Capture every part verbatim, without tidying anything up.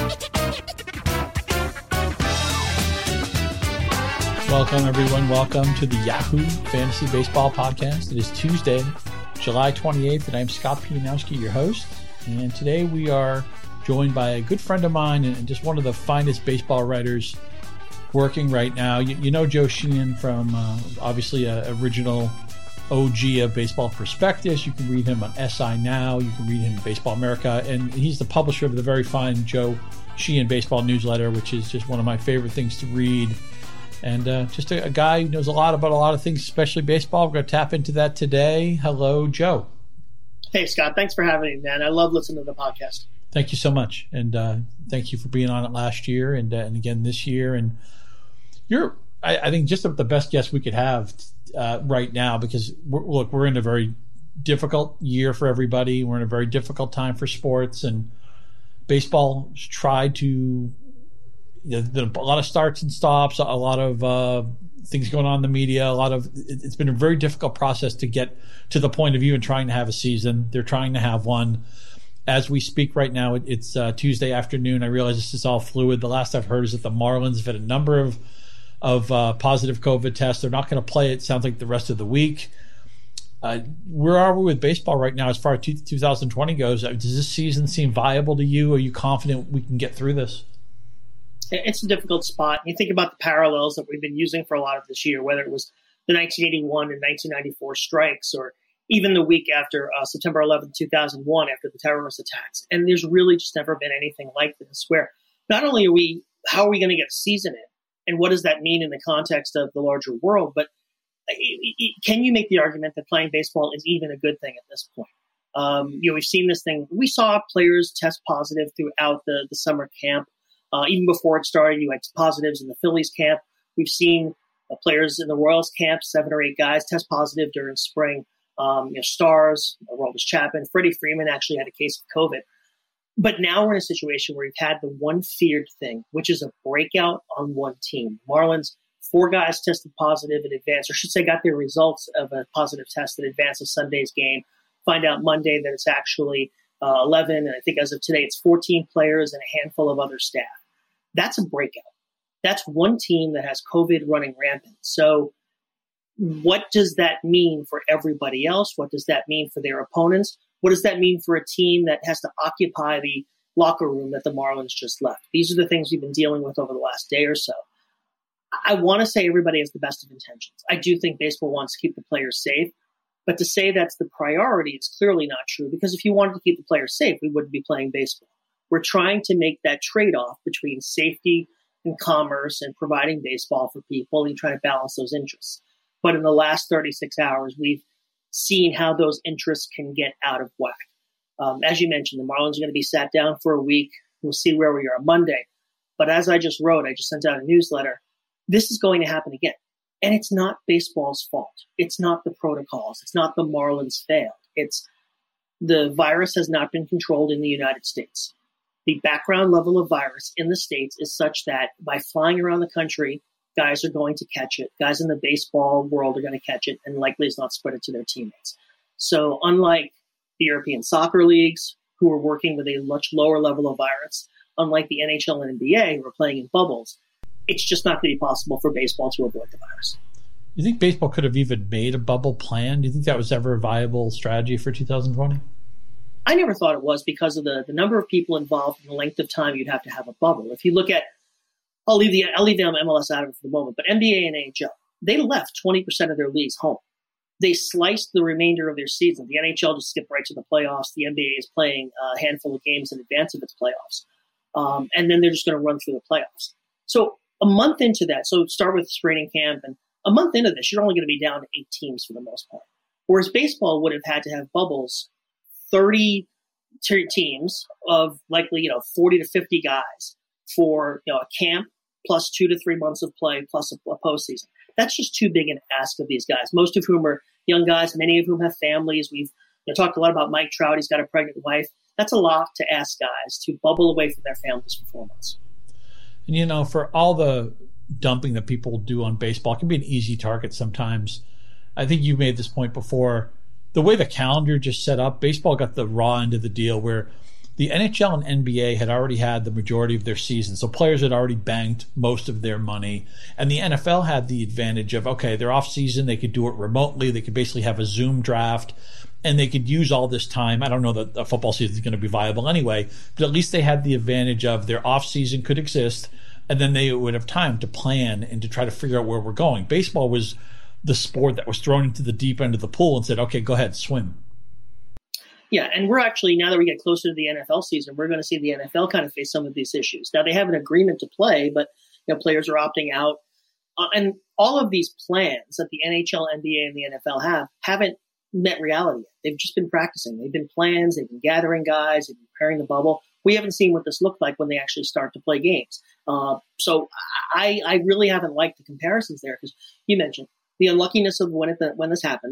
Welcome, everyone. Welcome to the Yahoo Fantasy Baseball Podcast. It is Tuesday, July twenty-eighth, and I'm Scott Pianowski, your host. And today we are joined by a good friend of mine and just one of the finest baseball writers working right now. You, you know Joe Sheehan from, uh, obviously, a original O G of Baseball Prospectus. You can read him on S I Now. You can read him in Baseball America. And he's the publisher of the very fine Joe Sheehan Baseball Newsletter, which is just one of my favorite things to read. And uh, just a, a guy who knows a lot about a lot of things, especially baseball. We're going to tap into that today. Hello, Joe. Hey, Scott. Thanks for having me, man. I love listening to the podcast. Thank you so much. And uh, thank you for being on it last year and, uh, and again this year. And you're, I, I think, just the best guest we could have uh, right now because, we're, look, we're in a very difficult year for everybody. We're in a very difficult time for sports. And baseball tried to... You know, a lot of starts and stops, a lot of uh, things going on in the media, a lot of it's been a very difficult process to get to the point of even trying to have a season. They're trying to have one. As we speak right now, it's uh, Tuesday afternoon. I realize this is all fluid. The last I've heard is that the Marlins have had a number of of uh, positive COVID tests. They're not going to play, it sounds like, the rest of the week. Uh, where are we with baseball right now as far as two thousand twenty goes? Does this season seem viable to you? Are you confident we can get through this? It's a difficult spot. You think about the parallels that we've been using for a lot of this year, whether it was the nineteen eighty-one and nineteen ninety-four strikes, or even the week after uh, September eleventh, two thousand one, after the terrorist attacks. And there's really just never been anything like this, where not only are we, how are we going to get a season in, and what does that mean in the context of the larger world, but can you make the argument that playing baseball is even a good thing at this point? Um, you know, we've seen this thing. We saw players test positive throughout the, the summer camp. Uh, even before it started, you had positives in the Phillies camp. We've seen uh, players in the Royals camp, seven or eight guys, test positive during spring. Um, you know, Stars, Aroldis Chapman, Freddie Freeman actually had a case of COVID. But now we're in a situation where we've had the one feared thing, which is a breakout on one team. Marlins, four guys tested positive in advance, or I should say got their results of a positive test in advance of Sunday's game. Find out Monday that it's actually uh, eleven, and I think as of today it's fourteen players and a handful of other staff. That's a breakout. That's one team that has COVID running rampant. So what does that mean for everybody else? What does that mean for their opponents? What does that mean for a team that has to occupy the locker room that the Marlins just left? These are the things we've been dealing with over the last day or so. I want to say everybody has the best of intentions. I do think baseball wants to keep the players safe. But to say that's the priority is clearly not true, because if you wanted to keep the players safe, we wouldn't be playing baseball. We're trying to make that trade-off between safety and commerce and providing baseball for people and trying to balance those interests. But in the last thirty-six hours, we've seen how those interests can get out of whack. Um, as you mentioned, the Marlins are going to be sat down for a week. We'll see where we are Monday. But as I just wrote, I just sent out a newsletter, this is going to happen again. And it's not baseball's fault. It's not the protocols. It's not the Marlins failed. It's the virus has not been controlled in the United States. The background level of virus in the States is such that by flying around the country, guys are going to catch it. Guys in the baseball world are going to catch it and likely is not spread it to their teammates. So unlike the European soccer leagues, who are working with a much lower level of virus, unlike the N H L and N B A, who are playing in bubbles, it's just not going to be possible for baseball to avoid the virus. You think baseball could have even made a bubble plan? Do you think that was ever a viable strategy for two thousand twenty? I never thought it was because of the, the number of people involved and the length of time you'd have to have a bubble. If you look at, I'll leave the I'll leave the M L S out of it for the moment, but N B A and N H L, they left twenty percent of their leagues home. They sliced the remainder of their season. The N H L just skipped right to the playoffs. The N B A is playing a handful of games in advance of its playoffs. Um, and then they're just going to run through the playoffs. So a month into that, so start with training camp, and a month into this, you're only going to be down to eight teams for the most part. Whereas baseball would have had to have bubbles, thirty t- teams of likely, you know, forty to fifty guys for, you know, a camp plus two to three months of play plus a, a postseason. That's just too big an ask of these guys, most of whom are young guys, many of whom have families. We've you know, talked a lot about Mike Trout. He's got a pregnant wife. That's a lot to ask guys to bubble away from their families for four months. And, you know, for all the dumping that people do on baseball, it can be an easy target sometimes. I think you made this point before. The way the calendar just set up, baseball got the raw end of the deal where the N H L and N B A had already had the majority of their season. So players had already banked most of their money. And the N F L had the advantage of, okay, they're off season. They could do it remotely. They could basically have a Zoom draft and they could use all this time. I don't know that a football season is going to be viable anyway, but at least they had the advantage of their off season could exist. And then they would have time to plan and to try to figure out where we're going. Baseball was the sport that was thrown into the deep end of the pool and said, okay, go ahead, swim. Yeah, and we're actually, now that we get closer to the N F L season, we're going to see the N F L kind of face some of these issues. Now, they have an agreement to play, but you know, players are opting out. Uh, and all of these plans that the N H L, N B A, and the N F L have haven't met reality yet. They've just been practicing. They've been plans. They've been gathering guys. They've been preparing the bubble. We haven't seen what this looked like when they actually start to play games. Uh, so I, I really haven't liked the comparisons there because you mentioned the unluckiness of when, it, when this happened.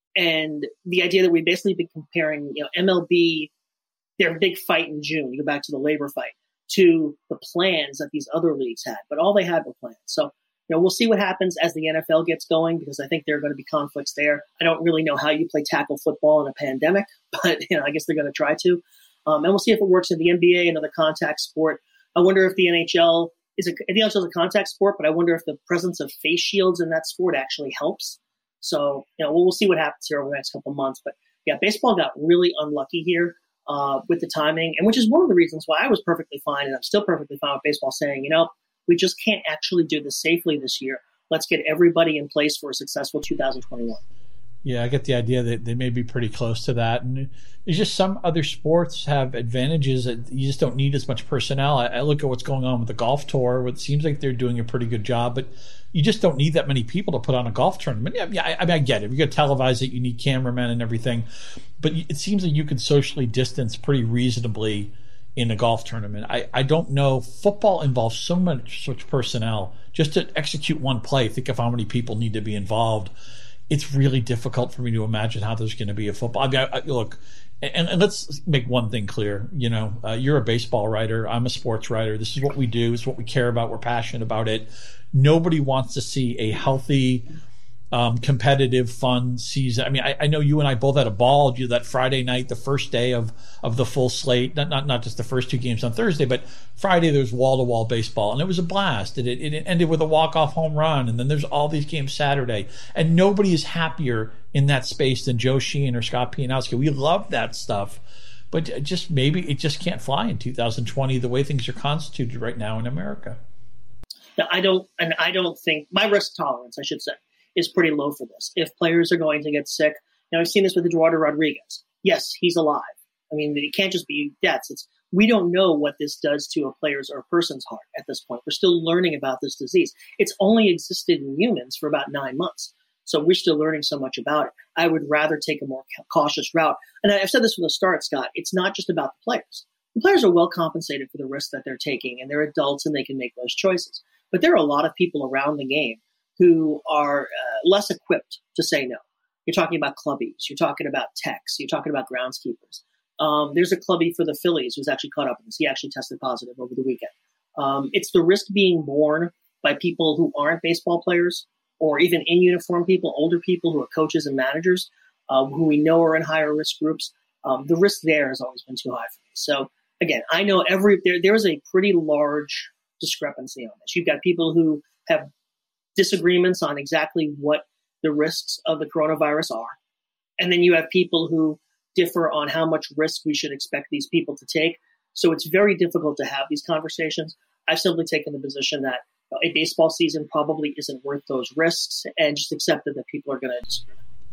And the idea that we've basically been comparing, you know, M L B, their big fight in June, you go back to the labor fight, to the plans that these other leagues had. But all they had were plans. So, you know, we'll see what happens as the N F L gets going because I think there are going to be conflicts there. I don't really know how you play tackle football in a pandemic, but, you know, I guess they're going to try to. Um, and we'll see if it works in the N B A, another contact sport. I wonder if the N H L is a, the N H L is a contact sport, but I wonder if the presence of face shields in that sport actually helps. So, you know, we'll, we'll see what happens here over the next couple of months. But yeah, baseball got really unlucky here uh, with the timing, and which is one of the reasons why I was perfectly fine, and I'm still perfectly fine with baseball saying, you know, we just can't actually do this safely this year. Let's get everybody in place for a successful two thousand twenty-one. Yeah, I get the idea that they may be pretty close to that. And it's just some other sports have advantages that you just don't need as much personnel. I, I look at what's going on with the golf tour. It seems like they're doing a pretty good job, but you just don't need that many people to put on a golf tournament. Yeah, yeah I, I mean, I get it. If you're going to televise it, you need cameramen and everything. But it seems like you can socially distance pretty reasonably in a golf tournament. I, I don't know. Football involves so much such personnel. Just to execute one play, think of how many people need to be involved. It's really difficult for me to imagine how there's going to be a football. I mean, I, I, look, and, and let's make one thing clear. You know, uh, you're a baseball writer. I'm a sports writer. This is what we do. It's what we care about. We're passionate about it. Nobody wants to see a healthy, um, competitive, fun season. I mean, I, I know you and I both had a ball you that Friday night, the first day of, of the full slate. Not, not not just the first two games on Thursday, but Friday there was wall-to-wall baseball, and it was a blast. It, it, it ended with a walk-off home run, and then there's all these games Saturday. And nobody is happier in that space than Joe Sheehan or Scott Pianowski. We love that stuff. But just maybe it just can't fly in two thousand twenty the way things are constituted right now in America. Now, I don't, and I don't think my risk tolerance, I should say, is pretty low for this. If players are going to get sick, now I've seen this with Eduardo Rodriguez. Yes, he's alive. I mean, it can't just be deaths. It's we don't know what this does to a player's or a person's heart at this point. We're still learning about this disease. It's only existed in humans for about nine months. So we're still learning so much about it. I would rather take a more cautious route. And I've said this from the start, Scott. It's not just about the players. The players are well compensated for the risks that they're taking, and they're adults and they can make those choices. But there are a lot of people around the game who are uh, less equipped to say no. You're talking about clubbies. You're talking about techs. You're talking about groundskeepers. Um, there's a clubbie for the Phillies who's actually caught up in this. He actually tested positive over the weekend. Um, it's the risk being borne by people who aren't baseball players or even in uniform people, older people who are coaches and managers uh, who we know are in higher risk groups. Um, the risk there has always been too high for me. So again, I know every there there is a pretty large discrepancy on this. You've got people who have disagreements on exactly what the risks of the coronavirus are. And then you have people who differ on how much risk we should expect these people to take. So it's very difficult to have these conversations. I've simply taken the position that a baseball season probably isn't worth those risks and just accepted that people are going to disagree.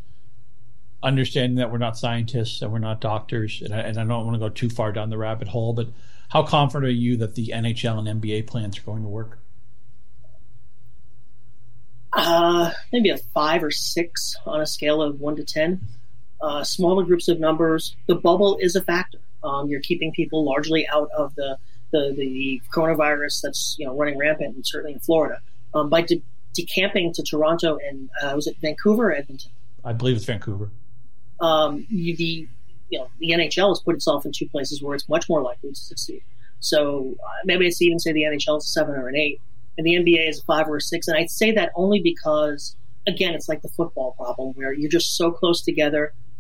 Understanding that we're not scientists and we're not doctors, and I, and I don't want to go too far down the rabbit hole, but how confident are you that the N H L and N B A plans are going to work? Uh, maybe a five or six on a scale of one to ten. Uh, smaller groups of numbers. The bubble is a factor. Um, you're keeping people largely out of the, the, the coronavirus that's you know running rampant, and certainly in Florida. Um, by de- decamping to Toronto and uh, was it Vancouver or Edmonton? I believe it's Vancouver. Um, you, the you know the N H L has put itself in two places where it's much more likely to succeed. So uh, maybe I'd even say the N H L is a seven or an eight, and the N B A is a five or a six. And I'd say that only because, again, it's like the football problem where you're just so close together.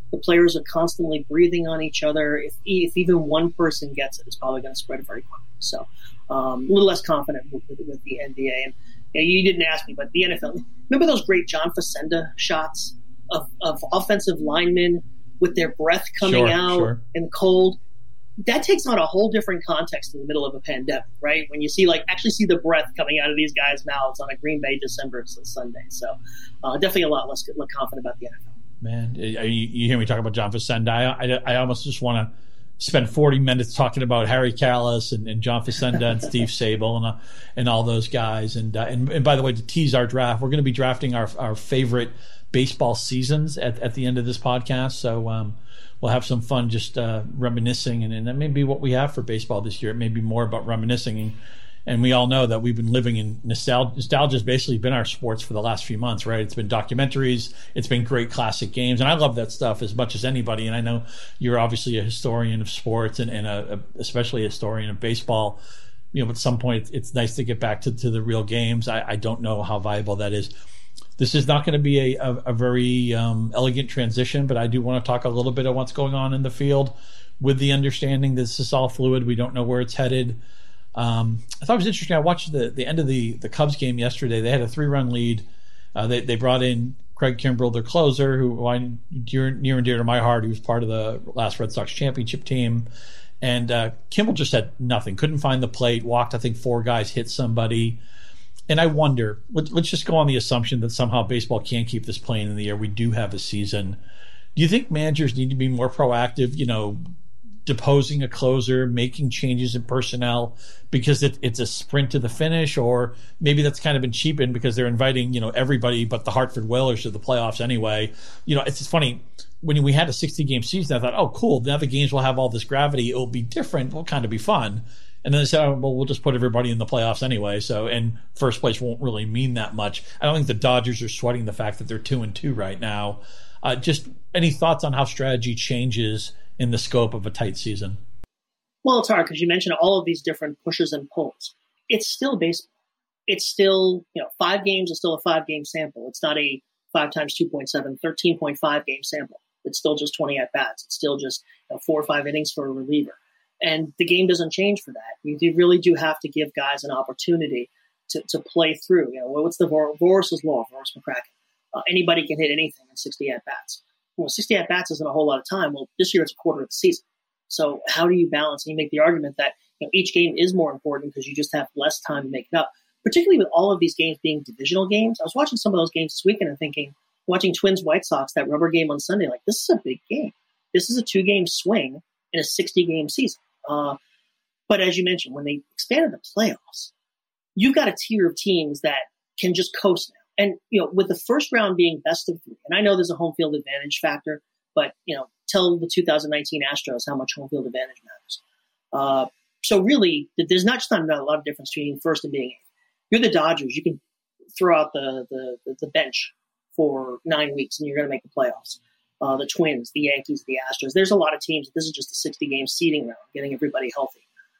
The players are constantly breathing on each other. If, if even one person gets it, it's probably going to spread very quickly. So um, a little less confident with, with, with the N B A. And you know, you didn't ask me, but the N F L, remember those great John Facenda shots of, of offensive linemen with their breath coming sure, out sure. in the cold? That takes on a whole different context in the middle of a pandemic, right? When you see, like, actually see the breath coming out of these guys' mouths on a Green Bay December Sunday. So uh, definitely a lot less confident about the N F L. Man, you, you hear me talk about John Facenda. I, I, I almost just want to spend forty minutes talking about Harry Kalas and, and John Facenda and Steve Sable and uh, and all those guys. And, uh, and and by the way, to tease our draft, we're going to be drafting our our favorite baseball seasons at, at the end of this podcast. So um, we'll have some fun just uh, reminiscing, and, and that may be what we have for baseball this year. It may be more about reminiscing. And, And we all know that we've been living in nostalgia. Nostalgia has basically been our sports for the last few months, right? It's been documentaries. It's been great classic games. And I love that stuff as much as anybody. And I know you're obviously a historian of sports and, and a, a, especially a historian of baseball. You know, at some point, it's nice to get back to, to the real games. I, I don't know how viable that is. This is not going to be a, a, a very um, elegant transition, but I do want to talk a little bit of what's going on in the field with the understanding that this is all fluid. We don't know where it's headed. Um, I thought it was interesting. I watched the, the end of the, the Cubs game yesterday. They had a three-run lead. Uh, they, they brought in Craig Kimbrell, their closer, who I near, near and dear to my heart. He was part of the last Red Sox championship team. And uh, Kimbrell just had nothing. Couldn't find the plate. Walked, I think, four guys, hit somebody. And I wonder, let, let's just go on the assumption that somehow baseball can't keep this playing in the air. We do have a season. Do you think managers need to be more proactive, you know, deposing a closer, making changes in personnel because it, it's a sprint to the finish, or maybe that's kind of been cheapened because they're inviting, you know, everybody but the Hartford Whalers to the playoffs anyway. You know, it's just funny. When we had a sixty-game season, I thought, oh, cool, now the games will have all this gravity. It'll be different. It'll kind of be fun. And then they said, oh, well, we'll just put everybody in the playoffs anyway. So, and first place won't really mean that much. I don't think the Dodgers are sweating the fact that they're two and two right now. Uh, just any thoughts on how strategy changes in the scope of a tight season? Well, it's hard because you mentioned all of these different pushes and pulls. It's still baseball. It's still, you know, five games is still a five-game sample. It's not a five times two point seven, thirteen point five game sample. It's still just twenty at-bats. It's still just, you know, four or five innings for a reliever. And the game doesn't change for that. You, you really do have to give guys an opportunity to, to play through. You know, what's the Vor- Voris's law, Voris McCracken? Uh, anybody can hit anything in sixty at-bats. Well, sixty at-bats isn't a whole lot of time. Well, this year it's a quarter of the season. So how do you balance? And you make the argument that, you know, each game is more important because you just have less time to make it up, particularly with all of these games being divisional games. I was watching some of those games this weekend and thinking, watching Twins-White Sox, that rubber game on Sunday, like, this is a big game. This is a two-game swing in a sixty-game season. Uh, but as you mentioned, when they expanded the playoffs, you've got a tier of teams that can just coast now. And, you know, with the first round being best of three, and I know there's a home field advantage factor, but, you know, tell the two thousand nineteen Astros how much home field advantage matters. Uh, so really, there's not just not a lot of difference between first and being eighth. You're the Dodgers. You can throw out the, the, the bench for nine weeks and you're going to make the playoffs. Uh, the Twins, the Yankees, the Astros. There's a lot of teams. This is just a sixty-game seeding round, getting everybody healthy.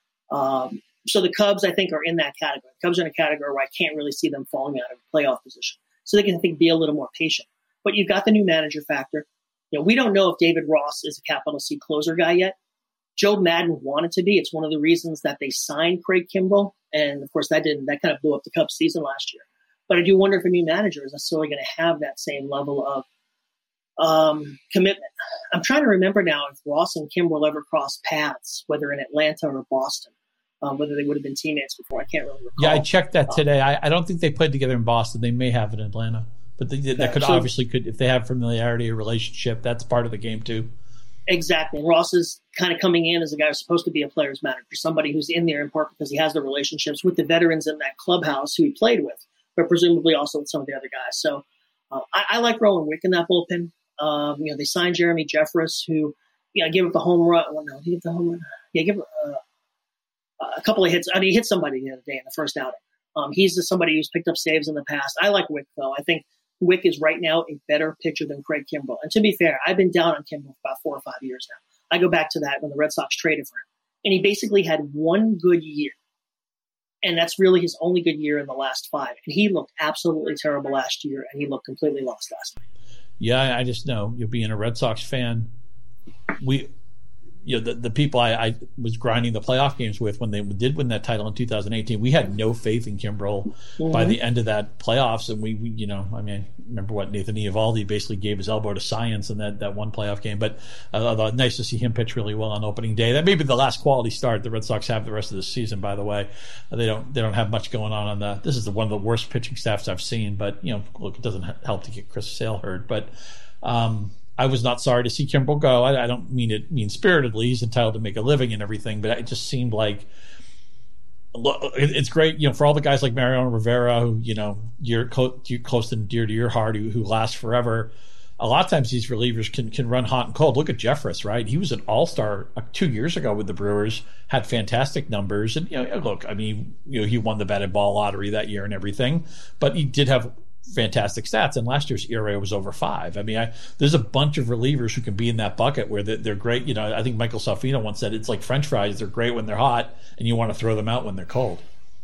Um, so the Cubs, I think, are in that category. The Cubs are in a category where I can't really see them falling out of a playoff position. So they can, I think, be a little more patient. But you've got the new manager factor. You know, we don't know if David Ross is a capital C closer guy yet. Joe Madden wanted to be. It's one of the reasons that they signed Craig Kimbrell. And, of course, that didn't. That kind of blew up the Cubs season last year. But I do wonder if a new manager is necessarily going to have that same level of um, commitment. I'm trying to remember now if Ross and Kimbrell ever crossed paths, whether in Atlanta or Boston, um, whether they would have been teammates before. I can't really recall. Yeah, I checked that today. I, I don't think they played together in Boston. They may have in Atlanta. But they, that could so, obviously, could if they have familiarity or relationship, that's part of the game too. Exactly. And Ross is kind of coming in as a guy who's supposed to be a player's manager, somebody who's in there in part because he has the relationships with the veterans in that clubhouse who he played with, but presumably also with some of the other guys. So uh, I, I like Rowan Wick in that bullpen. Um, you know, they signed Jeremy Jeffress, who, you know, gave up the home run. Well, no, he gave the home run. Yeah, give uh, a couple of hits. I mean, he hit somebody the other day in the first outing. Um, he's just somebody who's picked up saves in the past. I like Wick, though. I think Wick is right now a better pitcher than Craig Kimbrell. And to be fair, I've been down on Kimbrell for about four or five years now. I go back to that when the Red Sox traded for him. And he basically had one good year. And that's really his only good year in the last five. And he looked absolutely terrible last year, and he looked completely lost last night. Yeah, I just know, you know, being a Red Sox fan, we, you know, the, the people I, I was grinding the playoff games with when they did win that title in two thousand eighteen, we had no faith in Kimbrel mm-hmm. by the end of that playoffs. And we, we, you know, I mean, remember what Nathan Eovaldi basically gave his elbow to science in that, that one playoff game. But uh, nice to see him pitch really well on opening day. That may be the last quality start the Red Sox have the rest of the season, by the way. Uh, they don't they don't have much going on on the – this is the, one of the worst pitching staffs I've seen. But, you know, look, it doesn't help to get Chris Sale hurt. But um, – I was not sorry to see Kimbrel go. I, I don't mean it mean-spiritedly. He's entitled to make a living and everything, but it just seemed like it's great, you know, for all the guys like Mariano Rivera, who, you know, you're, co- you're close and dear to your heart, who, who last forever. A lot of times these relievers can can run hot and cold. Look at Jeffress, right? He was an all-star two years ago with the Brewers, had fantastic numbers. And, you know, look, I mean, you know, he won the batted ball lottery that year and everything, but he did have fantastic stats, and last year's E R A was over five. I mean, I, there's a bunch of relievers who can be in that bucket where they're, they're great. You know, I think Michael Salfino once said it's like French fries. They're great when they're hot, and you want to throw them out when they're cold.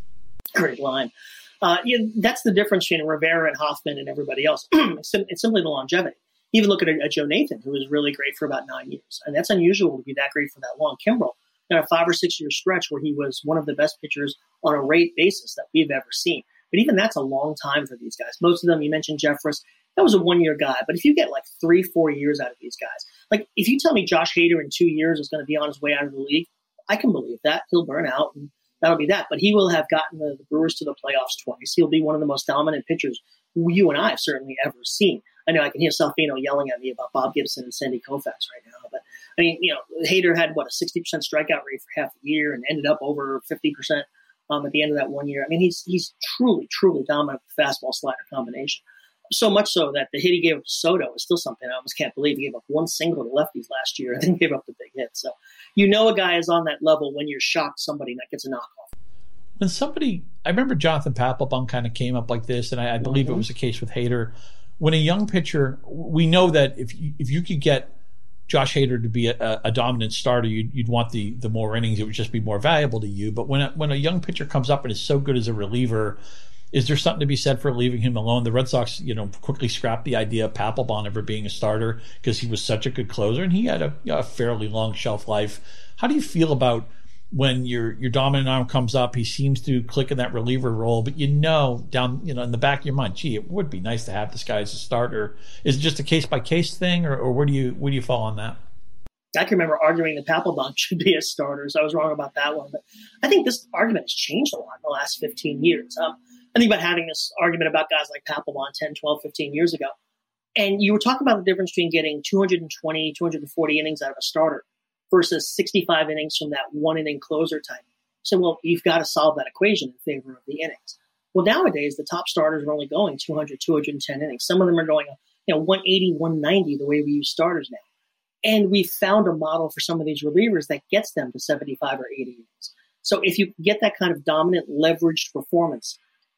Great line. Uh, yeah, that's the difference between Rivera and Hoffman and everybody else. it's, sim- it's simply the longevity. Even look at a, a Joe Nathan, who was really great for about nine years, and that's unusual to be that great for that long. Kimbrel got a five or six year stretch where he was one of the best pitchers on a rate basis that we've ever seen. But even that's a long time for these guys. Most of them, you mentioned Jeffress, that was a one-year guy. But if you get like three, four years out of these guys, like if you tell me Josh Hader in two years is going to be on his way out of the league, I can believe that. He'll burn out, and that'll be that. But he will have gotten the, the Brewers to the playoffs twice. He'll be one of the most dominant pitchers you and I have certainly ever seen. I know I can hear Salfino yelling at me about Bob Gibson and Sandy Koufax right now. But, I mean, you know, Hader had, what, a sixty percent strikeout rate for half the year and ended up over fifty percent. Um, at the end of that one year. I mean, he's he's truly, truly dominant with the fastball slider combination. So much so that the hit he gave up to Soto is still something I almost can't believe. He gave up one single to lefties last year and then gave up the big hit. So you know a guy is on that level when you're shocked somebody that gets a knockoff. When somebody, I remember Jonathan Papelbon kind of came up like this, and I, I believe mm-hmm. it was the case with Hader. When a young pitcher, we know that if you, if you could get Josh Hader to be a, a dominant starter, you'd, you'd want the the more innings. It would just be more valuable to you. But when a, when a young pitcher comes up and is so good as a reliever, is there something to be said for leaving him alone? The Red Sox, you know, quickly scrapped the idea of Papelbon ever being a starter because he was such a good closer, and he had a, a fairly long shelf life. How do you feel about when your your dominant arm comes up, he seems to click in that reliever role, but you know down you know in the back of your mind, gee, it would be nice to have this guy as a starter. Is it just a case by case thing, or, or where do you where do you fall on that? I can remember arguing that Papelbon should be a starter, so I was wrong about that one. But I think this argument has changed a lot in the last fifteen years. Um, I think about having this argument about guys like Papelbon ten, twelve, fifteen years ago. And you were talking about the difference between getting two hundred twenty, two hundred forty innings out of a starter versus sixty-five innings from that one-inning closer type. So, well, you've got to solve that equation in favor of the innings. Well, nowadays, the top starters are only going two hundred, two hundred ten innings. Some of them are going, you know, one eighty, one ninety, the way we use starters now. And we found a model for some of these relievers that gets them to seventy-five or eighty innings. So if you get that kind of dominant leveraged performance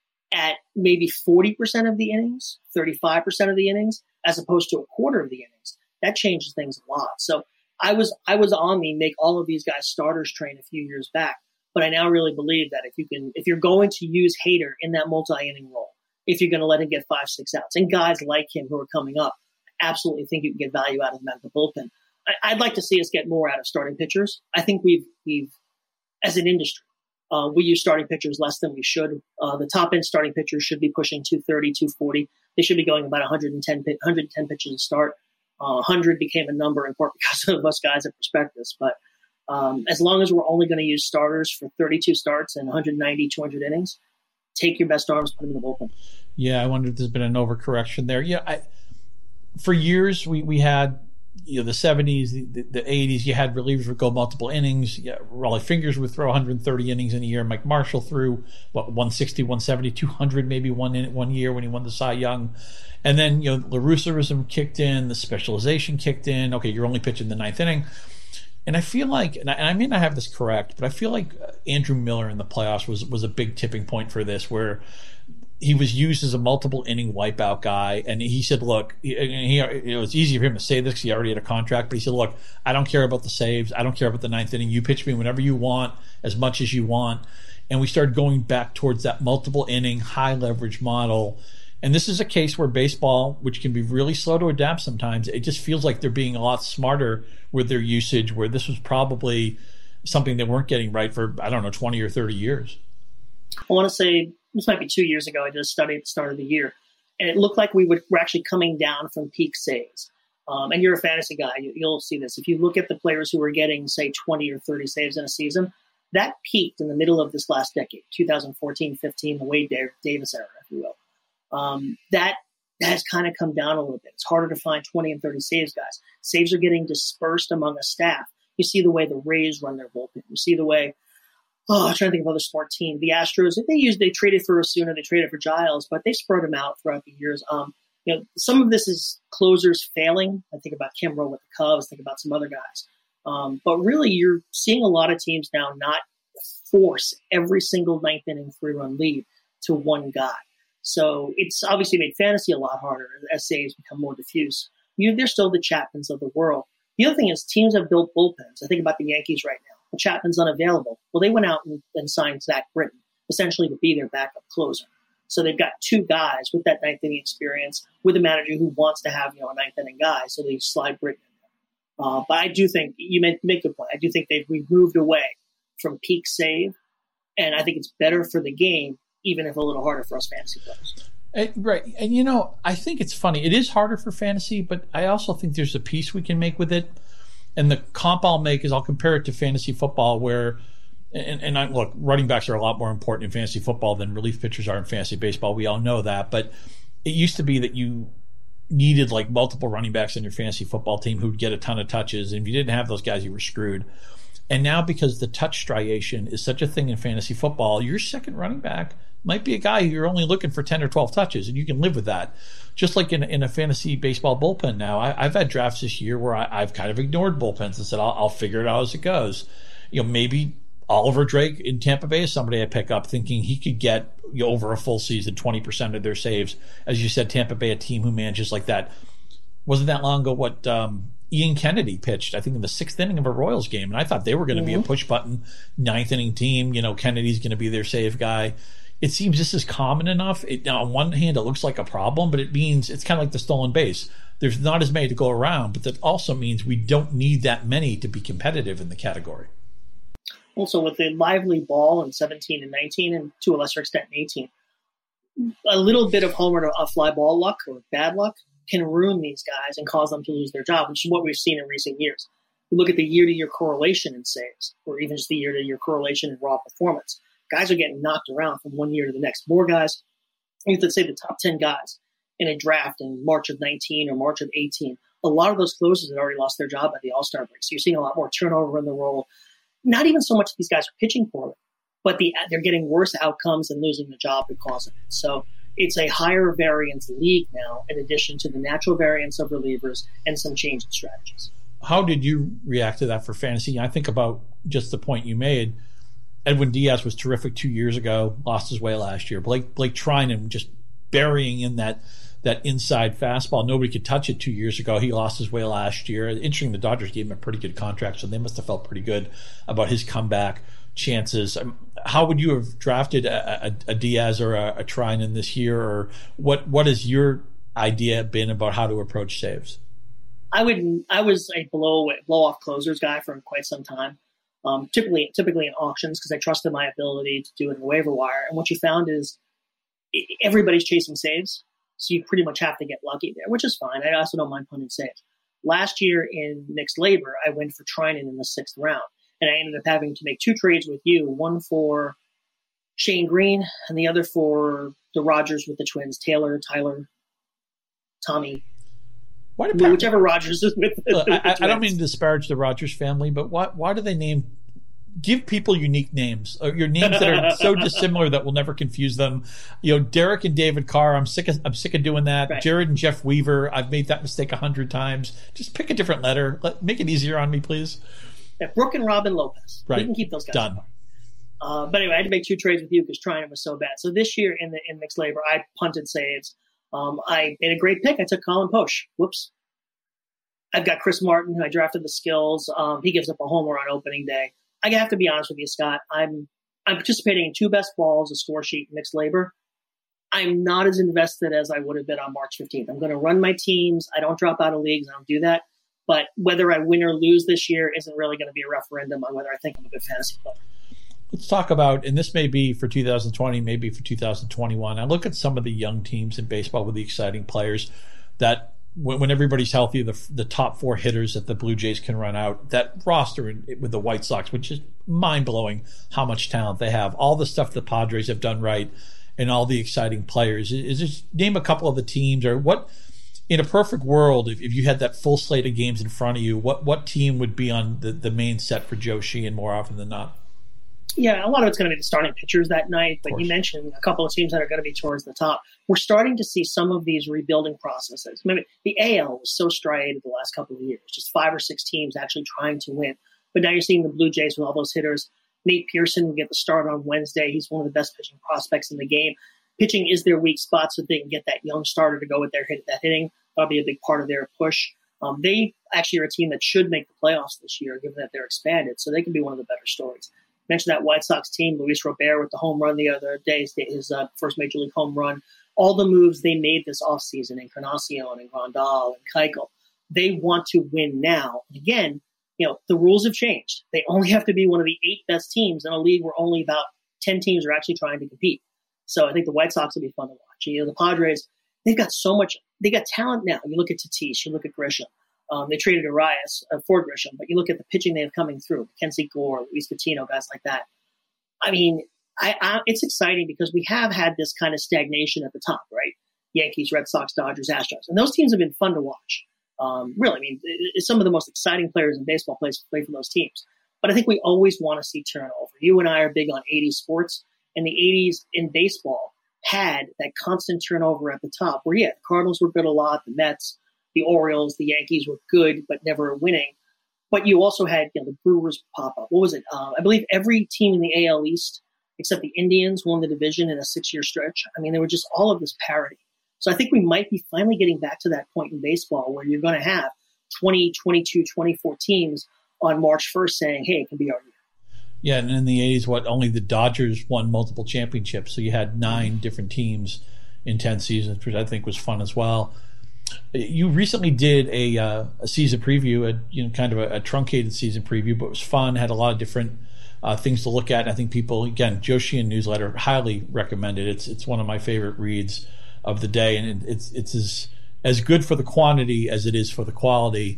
at maybe forty percent of the innings, thirty-five percent of the innings, as opposed to a quarter of the innings, that changes things a lot. So I was I was on the make all of these guys starters train a few years back, but I now really believe that if you can, if you're going to use Hader in that multi-inning role, if you're going to let him get five, six outs, and guys like him who are coming up, absolutely think you can get value out of them at the bullpen. I, I'd like to see us get more out of starting pitchers. I think we've we've as an industry, uh, we use starting pitchers less than we should. Uh, the top end starting pitchers should be pushing two thirty, two forty. They should be going about one hundred ten, one hundred ten pitches a start. Uh, one hundred became a number in part because of us guys at Prospectus. But um, as long as we're only going to use starters for thirty-two starts and one ninety, two hundred innings, take your best arms, put them in the bullpen. Yeah, I wonder if there's been an overcorrection there. Yeah, I, for years we, we had, you know, the seventies, the, the, the eighties, you had relievers would go multiple innings. Yeah, Raleigh Fingers would throw one hundred thirty innings in a year. Mike Marshall threw, what, one sixty, one seventy, two hundred maybe one in one year when he won the Cy Young. And then, you know, La Russaism kicked in, the specialization kicked in. Okay, you're only pitching the ninth inning. And I feel like, and I, and I may not have this correct, but I feel like Andrew Miller in the playoffs was was a big tipping point for this, where he was used as a multiple inning wipeout guy. And he said, look, he, he, it was easy for him to say this because he already had a contract, but he said, look, I don't care about the saves. I don't care about the ninth inning. You pitch me whenever you want, as much as you want. And we started going back towards that multiple inning, high leverage model. And this is a case where baseball, which can be really slow to adapt sometimes, it just feels like they're being a lot smarter with their usage, where this was probably something they weren't getting right for, I don't know, twenty or thirty years. I want to say this might be two years ago. I did a study at the start of the year, and it looked like we would, were actually coming down from peak saves. Um, and you're a fantasy guy. You, you'll see this. If you look at the players who were getting, say, twenty or thirty saves in a season, that peaked in the middle of this last decade, two thousand fourteen fifteen, the Wade Davis era, if you will. Um, that has kind of come down a little bit. It's harder to find twenty and thirty saves guys. Saves are getting dispersed among a staff. You see the way the Rays run their bullpen. You see the way, oh, I'm trying to think of other smart teams. The Astros, they used, they traded for Osuna, they traded for Giles, but they spread them out throughout the years. Um, you know, some of this is closers failing. I think about Kimbrel with the Cubs, think about some other guys. Um, but really, you're seeing a lot of teams now not force every single ninth inning three-run lead to one guy. So it's obviously made fantasy a lot harder as saves become more diffuse. You, they're still the Chapmans of the world. The other thing is teams have built bullpens. I think about the Yankees right now. Well, Chapman's unavailable. Well, they went out and, and signed Zach Britton, essentially to be their backup closer. So they've got two guys with that ninth inning experience, with a manager who wants to have, you know, a ninth inning guy. So they slide Britton in there. Uh, but I do think you make, make a good point. I do think they've we've moved away from peak save, and I think it's better for the game, even if a little harder for us fantasy players. Uh, right. And, you know, I think it's funny. It is harder for fantasy, but I also think there's a piece we can make with it. And the comp I'll make is I'll compare it to fantasy football where, and, and I, look, running backs are a lot more important in fantasy football than relief pitchers are in fantasy baseball. We all know that. But it used to be that you needed like multiple running backs on your fantasy football team who'd get a ton of touches. And if you didn't have those guys, you were screwed. And now because the touch striation is such a thing in fantasy football, your second running back might be a guy who you're only looking for ten or twelve touches, and you can live with that. Just like in, in a fantasy baseball bullpen now. I, I've had drafts this year where I, I've kind of ignored bullpens and said, I'll, I'll figure it out as it goes. You know, maybe Oliver Drake in Tampa Bay is somebody I pick up thinking he could get, you know, over a full season twenty percent of their saves. As you said, Tampa Bay, a team who manages like that. Wasn't that long ago what um, Ian Kennedy pitched, I think, in the sixth inning of a Royals game. And I thought they were going to mm-hmm. be a push-button ninth inning team. You know, Kennedy's going to be their save guy. It seems this is common enough. It, now, on one hand, it looks like a problem, but it means it's kind of like the stolen base. There's not as many to go around, but that also means we don't need that many to be competitive in the category. Also, with the lively ball in seventeen and nineteen, and to a lesser extent in eighteen, a little bit of homer to a fly ball luck or bad luck can ruin these guys and cause them to lose their job, which is what we've seen in recent years. You look at the year-to-year correlation in saves, or even just the year-to-year correlation in raw performance. Guys are getting knocked around from one year to the next. More guys, you could say the top ten guys in a draft in March of nineteen or March of eighteen, a lot of those closers had already lost their job at the All-Star break. So you're seeing a lot more turnover in the role. Not even so much these guys are pitching poorly, but the, they're getting worse outcomes and losing the job because of it. So it's a higher variance league now, in addition to the natural variance of relievers and some change in strategies. How did you react to that for fantasy? I think about just the point you made. Edwin Diaz was terrific two years ago, lost his way last year. Blake Blake Trinan just burying in that that inside fastball. Nobody could touch it two years ago. He lost his way last year. Interesting, the Dodgers gave him a pretty good contract, so they must have felt pretty good about his comeback chances. How would you have drafted a, a, a Diaz or a, a Trinan this year, or what? What has your idea been about how to approach saves? I would. I was a blow blow off closers guy for quite some time. Um, typically, typically in auctions because I trusted my ability to do it in the waiver wire. And what you found is everybody's chasing saves, so you pretty much have to get lucky there, which is fine. I also don't mind punting saves. Last year in mixed labor, I went for Trinan in the sixth round, and I ended up having to make two trades with you, one for Shane Green and the other for the Rogers with the Twins, Taylor, Tyler, Tommy. Why do Whichever Rogers is with the, uh, the I, I don't mean to disparage the Rogers family, but why why do they name give people unique names? Uh, your names that are so dissimilar that will never confuse them. You know, Derek and David Carr. I'm sick of I'm sick of doing that. Right. Jared and Jeff Weaver. I've made that mistake a hundred times. Just pick a different letter. Let, make it easier on me, please. Yeah, Brooke and Robin Lopez. Right. We can keep those guys. Done. Uh, but anyway, I had to make two trades with you because Trinan was so bad. So this year in the in mixed labor, I punted saves. Um, I made a great pick. I took Colin Poche. Whoops. I've got Chris Martin, who I drafted the skills. Um, he gives up a homer on opening day. I have to be honest with you, Scott. I'm I'm participating in two best balls, a score sheet, mixed labor. I'm not as invested as I would have been on March fifteenth. I'm going to run my teams. I don't drop out of leagues. I don't do that. But whether I win or lose this year isn't really going to be a referendum on whether I think I'm a good fantasy player. Let's talk about, and this may be for two thousand twenty, maybe for two thousand twenty-one. I look at some of the young teams in baseball with the exciting players that when, when everybody's healthy, the, the top four hitters that the Blue Jays can run out, that roster in, with the White Sox, which is mind-blowing how much talent they have, all the stuff the Padres have done right, and all the exciting players. Is just name a couple of the teams, or what, in a perfect world, if, if you had that full slate of games in front of you, what, what team would be on the, the main set for Joe Sheehan more often than not? Yeah, a lot of it's going to be the starting pitchers that night, but you mentioned a couple of teams that are going to be towards the top. We're starting to see some of these rebuilding processes. Maybe the A L was so striated the last couple of years, just five or six teams actually trying to win. But now you're seeing the Blue Jays with all those hitters. Nate Pearson will get the start on Wednesday. He's one of the best pitching prospects in the game. Pitching is their weak spot, so if they can get that young starter to go with their hit, that hitting, that'll be a big part of their push. Um, they actually are a team that should make the playoffs this year, given that they're expanded, so they can be one of the better stories. Mentioned that White Sox team, Luis Robert with the home run the other day, his uh, first major league home run. All the moves they made this offseason, Encarnacion and Grandal and Keuchel, they want to win now. Again, you know, the rules have changed. They only have to be one of the eight best teams in a league where only about ten teams are actually trying to compete. So I think the White Sox will be fun to watch. You know, the Padres, they've got so much, they got talent now. You look at Tatis, you look at Grisham. Um, they traded Arias uh, for Grisham, but you look at the pitching they have coming through, Kenzie Gore, Luis Patino, guys like that. I mean, I, I, it's exciting because we have had this kind of stagnation at the top, right? Yankees, Red Sox, Dodgers, Astros. And those teams have been fun to watch. Um, really, I mean, it, it's some of the most exciting players in baseball plays play for those teams. But I think we always want to see turnover. You and I are big on eighties sports, and the eighties in baseball had that constant turnover at the top where, yeah, the Cardinals were good a lot, the Mets, the Orioles, the Yankees were good, but never winning. But you also had, you know, the Brewers pop up. What was it? Uh, I believe every team in the A L East, except the Indians, won the division in a six-year stretch. I mean, there were just all of this parity. So I think we might be finally getting back to that point in baseball where you're going to have twenty, twenty-two, twenty-four teams on March first saying, hey, it can be our year. Yeah, and in the eighties, what, only the Dodgers won multiple championships. So you had nine different teams in ten seasons, which I think was fun as well. You recently did a, uh, a season preview, a, you know, kind of a, a truncated season preview, but it was fun, had a lot of different uh, things to look at. And I think people, again, Joe Sheehan newsletter, highly recommended. It's it's one of my favorite reads of the day, and it, it's it's as, as good for the quantity as it is for the quality.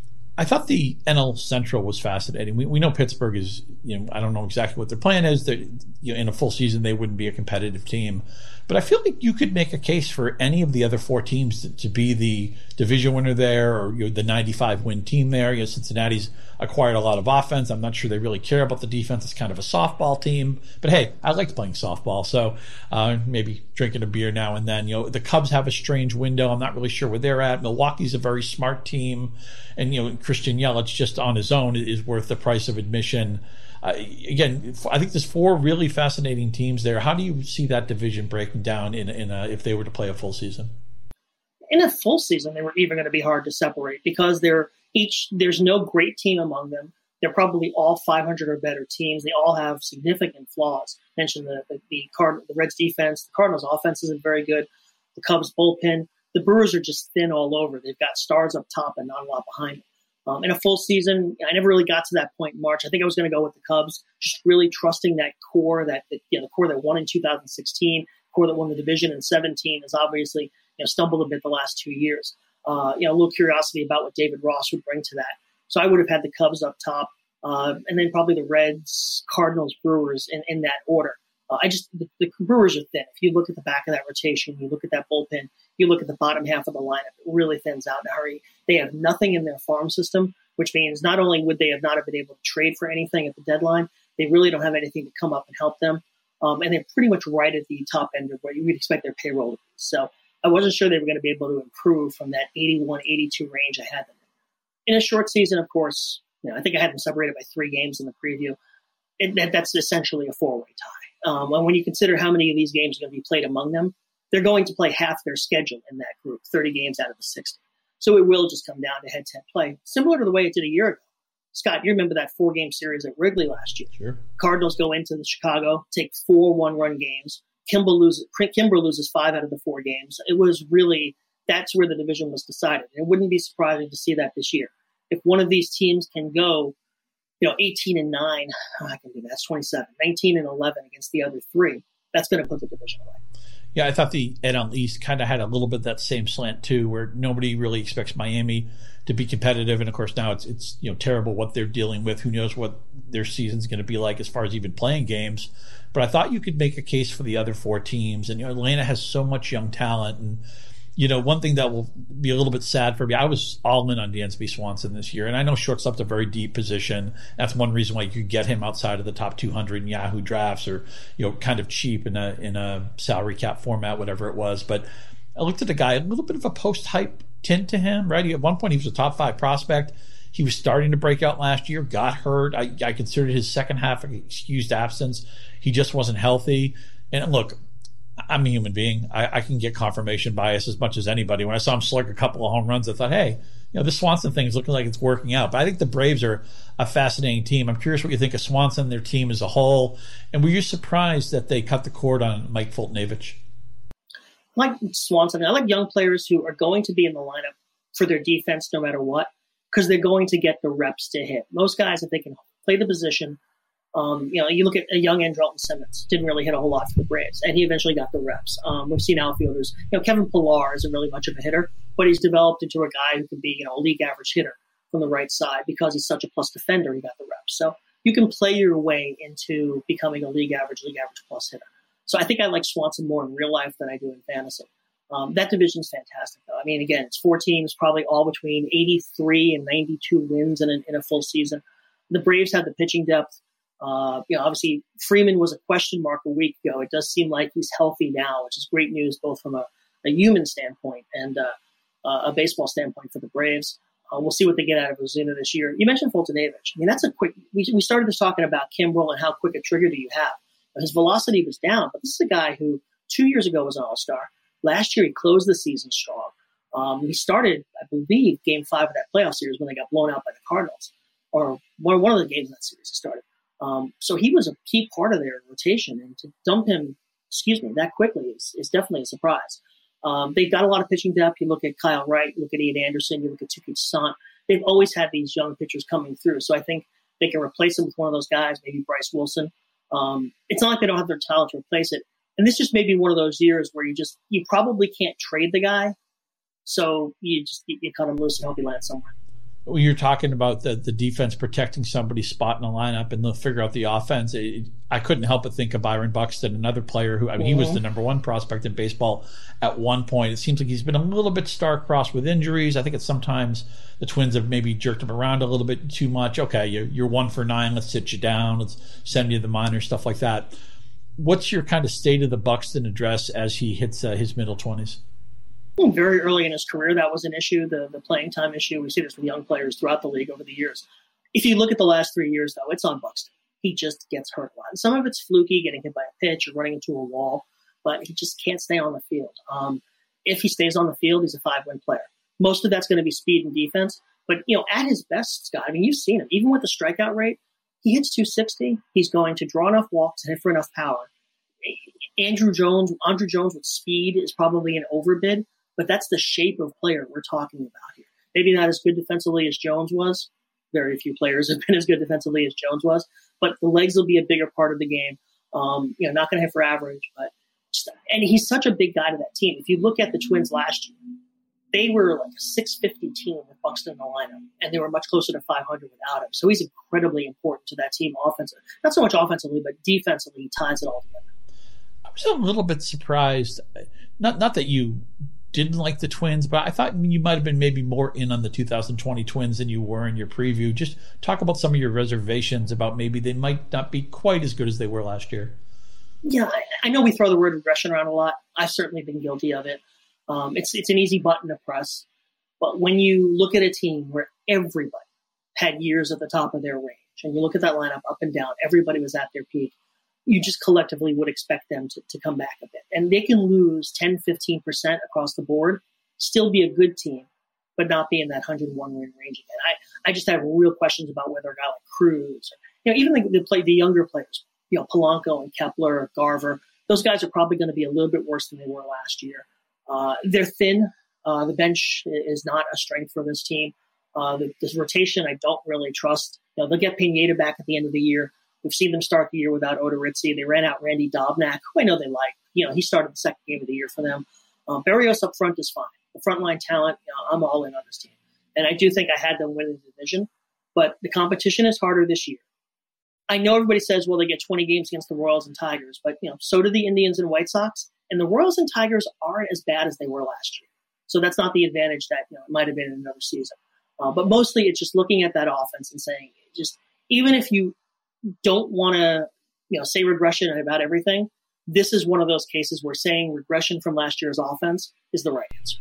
I thought the N L Central was fascinating. We we know Pittsburgh is, you know, I don't know exactly what their plan is. That, you know, in a full season they wouldn't be a competitive team, but I feel like you could make a case for any of the other four teams to, to be the division winner there, or, you know, the ninety-five win team there. You know, Cincinnati's acquired a lot of offense. I'm not sure they really care about the defense. It's kind of a softball team, but hey, I liked playing softball, so uh, maybe drinking a beer now and then. You know, the Cubs have a strange window. I'm not really sure where they're at. Milwaukee's a very smart team, and, you know, Christian Yelich just on his own is worth the price of admission. Uh, again, I think there's four really fascinating teams there. How do you see that division breaking down in in a, if they were to play a full season? In a full season, they were even going to be hard to separate because they're each there's no great team among them. They're probably all five hundred or better teams. They all have significant flaws. I mentioned the the the, Card, the Reds defense, the Cardinals offense isn't very good. The Cubs bullpen, the Brewers are just thin all over. They've got stars up top and not a lot behind them. Um, in a full season, I never really got to that point in March. I think I was going to go with the Cubs, just really trusting that core, that, that you know, the core that won in two thousand sixteen, core that won the division in seventeen, has obviously, you know, stumbled a bit the last two years. Uh, you know, a little curiosity about what David Ross would bring to that. So I would have had the Cubs up top, uh, and then probably the Reds, Cardinals, Brewers in, in that order. Uh, I just the, the Brewers are thin. If you look at the back of that rotation, you look at that bullpen, you look at the bottom half of the lineup, it really thins out in a hurry. They have nothing in their farm system, which means not only would they have not have been able to trade for anything at the deadline, they really don't have anything to come up and help them. Um, and they're pretty much right at the top end of where you would expect their payroll to be. So I wasn't sure they were going to be able to improve from that eighty-one, eighty-two range I had them in. In a short season, of course, you know, I think I had them separated by three games in the preview. It, that, that's essentially a four-way tie. Um, and when you consider how many of these games are going to be played among them, they're going to play half their schedule in that group, thirty games out of the sixty. So it will just come down to head-to-head play, similar to the way it did a year ago. Scott, you remember that four-game series at Wrigley last year. Sure. Cardinals go into the Chicago, take four one-run games, Kimball loses, Kimball loses five out of the four games. It was really, that's where the division was decided. It wouldn't be surprising to see that this year. If one of these teams can go, you know, eighteen and nine, oh, I can do that. That's twenty-seven, nineteen and eleven against the other three. That's going to put the division away. Yeah, I thought the N L East kind of had a little bit that same slant too, where nobody really expects Miami to be competitive, and of course now it's it's you know terrible what they're dealing with. Who knows what their season's going to be like as far as even playing games? But I thought you could make a case for the other four teams, and you know, Atlanta has so much young talent, and you know one thing that will be a little bit sad for me. I was all in on Dansby Swanson this year, and I know shortstop's a very deep position. That's one reason why you could get him outside of the top two hundred in Yahoo drafts, or you know kind of cheap in a in a salary cap format, whatever it was. But I looked at the guy, a little bit of a post hype tint to him, right? He, at one point, he was a top five prospect. He was starting to break out last year, got hurt. I, I considered his second half an excused absence. He just wasn't healthy. And look, I'm a human being. I, I can get confirmation bias as much as anybody. When I saw him slug a couple of home runs, I thought, hey, you know, this Swanson thing is looking like it's working out. But I think the Braves are a fascinating team. I'm curious what you think of Swanson, their team as a whole. And were you surprised that they cut the cord on Mike Foltynewicz? I like Swanson. I like young players who are going to be in the lineup for their defense no matter what, because they're going to get the reps to hit. Most guys, if they can play the position, um, you know, you look at a young Andrelton Simmons, didn't really hit a whole lot for the Braves, and he eventually got the reps. Um, we've seen outfielders. You know, Kevin Pillar isn't really much of a hitter, but he's developed into a guy who could be, you know, a league average hitter from the right side because he's such a plus defender. He got the reps, so you can play your way into becoming a league average, league average plus hitter. So I think I like Swanson more in real life than I do in fantasy. Um, that division's fantastic, though. I mean, again, it's four teams, probably all between eighty-three and ninety-two wins in a, in a full season. The Braves have the pitching depth. Uh, you know, obviously, Freeman was a question mark a week ago. It does seem like he's healthy now, which is great news, both from a, a human standpoint and uh, uh, a baseball standpoint for the Braves. Uh, we'll see what they get out of Ozuna this year. You mentioned Foltynewicz. I mean, that's a quick. We, we started this talking about Kimbrel and how quick a trigger do you have. His velocity was down, but this is a guy who two years ago was an all-star. Last year, he closed the season strong. Um, he started, I believe, game five of that playoff series when they got blown out by the Cardinals, or one, one of the games in that series he started. Um, so he was a key part of their rotation, and to dump him, excuse me, that quickly is, is definitely a surprise. Um, they've got a lot of pitching depth. You look at Kyle Wright, you look at Ian Anderson, you look at Touki Toussaint. They've always had these young pitchers coming through, so I think they can replace him with one of those guys, maybe Bryce Wilson. Um, it's not like they don't have their talent to replace it. And this just may be one of those years where you just, you probably can't trade the guy. So you just, you, you cut him loose and hope he lands somewhere. Well, you're talking about the, the defense protecting somebody's spot in the lineup, and they'll figure out the offense. It, I couldn't help but think of Byron Buxton, another player who, I mean, mm-hmm. he was the number one prospect in baseball at one point. It seems like he's been a little bit star-crossed with injuries. I think it's sometimes the Twins have maybe jerked him around a little bit too much. Okay, you're, you're one for nine. Let's sit you down. Let's send you to the minors, stuff like that. What's your kind of state of the Buxton address as he hits uh, his middle twenties? Very early in his career, that was an issue, the, the playing time issue. We see this with young players throughout the league over the years. If you look at the last three years, though, it's on Buxton. He just gets hurt a lot. Some of it's fluky, getting hit by a pitch or running into a wall, but he just can't stay on the field. Um, if he stays on the field, he's a five-win player. Most of that's going to be speed and defense. But, you know, at his best, Scott, I mean, you've seen him. Even with the strikeout rate, he hits two sixty. He's going to draw enough walks and hit for enough power. Andrew Jones, Andrew Jones with speed is probably an overbid, but that's the shape of player we're talking about here. Maybe not as good defensively as Jones was. Very few players have been as good defensively as Jones was, but the legs will be a bigger part of the game. Um, you know, not going to hit for average, but just, and he's such a big guy to that team. If you look at the Twins last year, they were like a six fifty team with Buxton in the lineup, and they were much closer to five hundred without him. So he's incredibly important to that team offensively. Not so much offensively, but defensively, he ties it all together. I was a little bit surprised. Not not that you didn't like the Twins, but I thought you might have been maybe more in on the two thousand twenty Twins than you were in your preview. Just talk about some of your reservations about maybe they might not be quite as good as they were last year. Yeah, I, I know we throw the word regression around a lot. I've certainly been guilty of it. Um, it's it's an easy button to press. But when you look at a team where everybody had years at the top of their range, and you look at that lineup up and down, everybody was at their peak, you just collectively would expect them to, to come back a bit. And they can lose ten, fifteen percent across the board, still be a good team, but not be in that one hundred one win range again. I, I just have real questions about whether a guy like Cruz, or, you know, even the, the, play, the younger players, you know, Polanco and Kepler or Garver, those guys are probably going to be a little bit worse than they were last year. Uh, they're thin. Uh, the bench is not a strength for this team. Uh, the, this rotation, I don't really trust. You know, they'll get Pineda back at the end of the year. We've seen them start the year without Odorizzi. They ran out Randy Dobnak, who I know they like. You know, he started the second game of the year for them. Uh, Berrios up front is fine. The frontline talent, you know, I'm all in on this team. And I do think I had them win the division, but the competition is harder this year. I know everybody says, well, they get twenty games against the Royals and Tigers, but, you know, so do the Indians and White Sox. And the Royals and Tigers aren't as bad as they were last year. So that's not the advantage that, you know, it might have been in another season. Uh, but mostly it's just looking at that offense and saying, just even if you don't want to, you know, say regression about everything, this is one of those cases where saying regression from last year's offense is the right answer.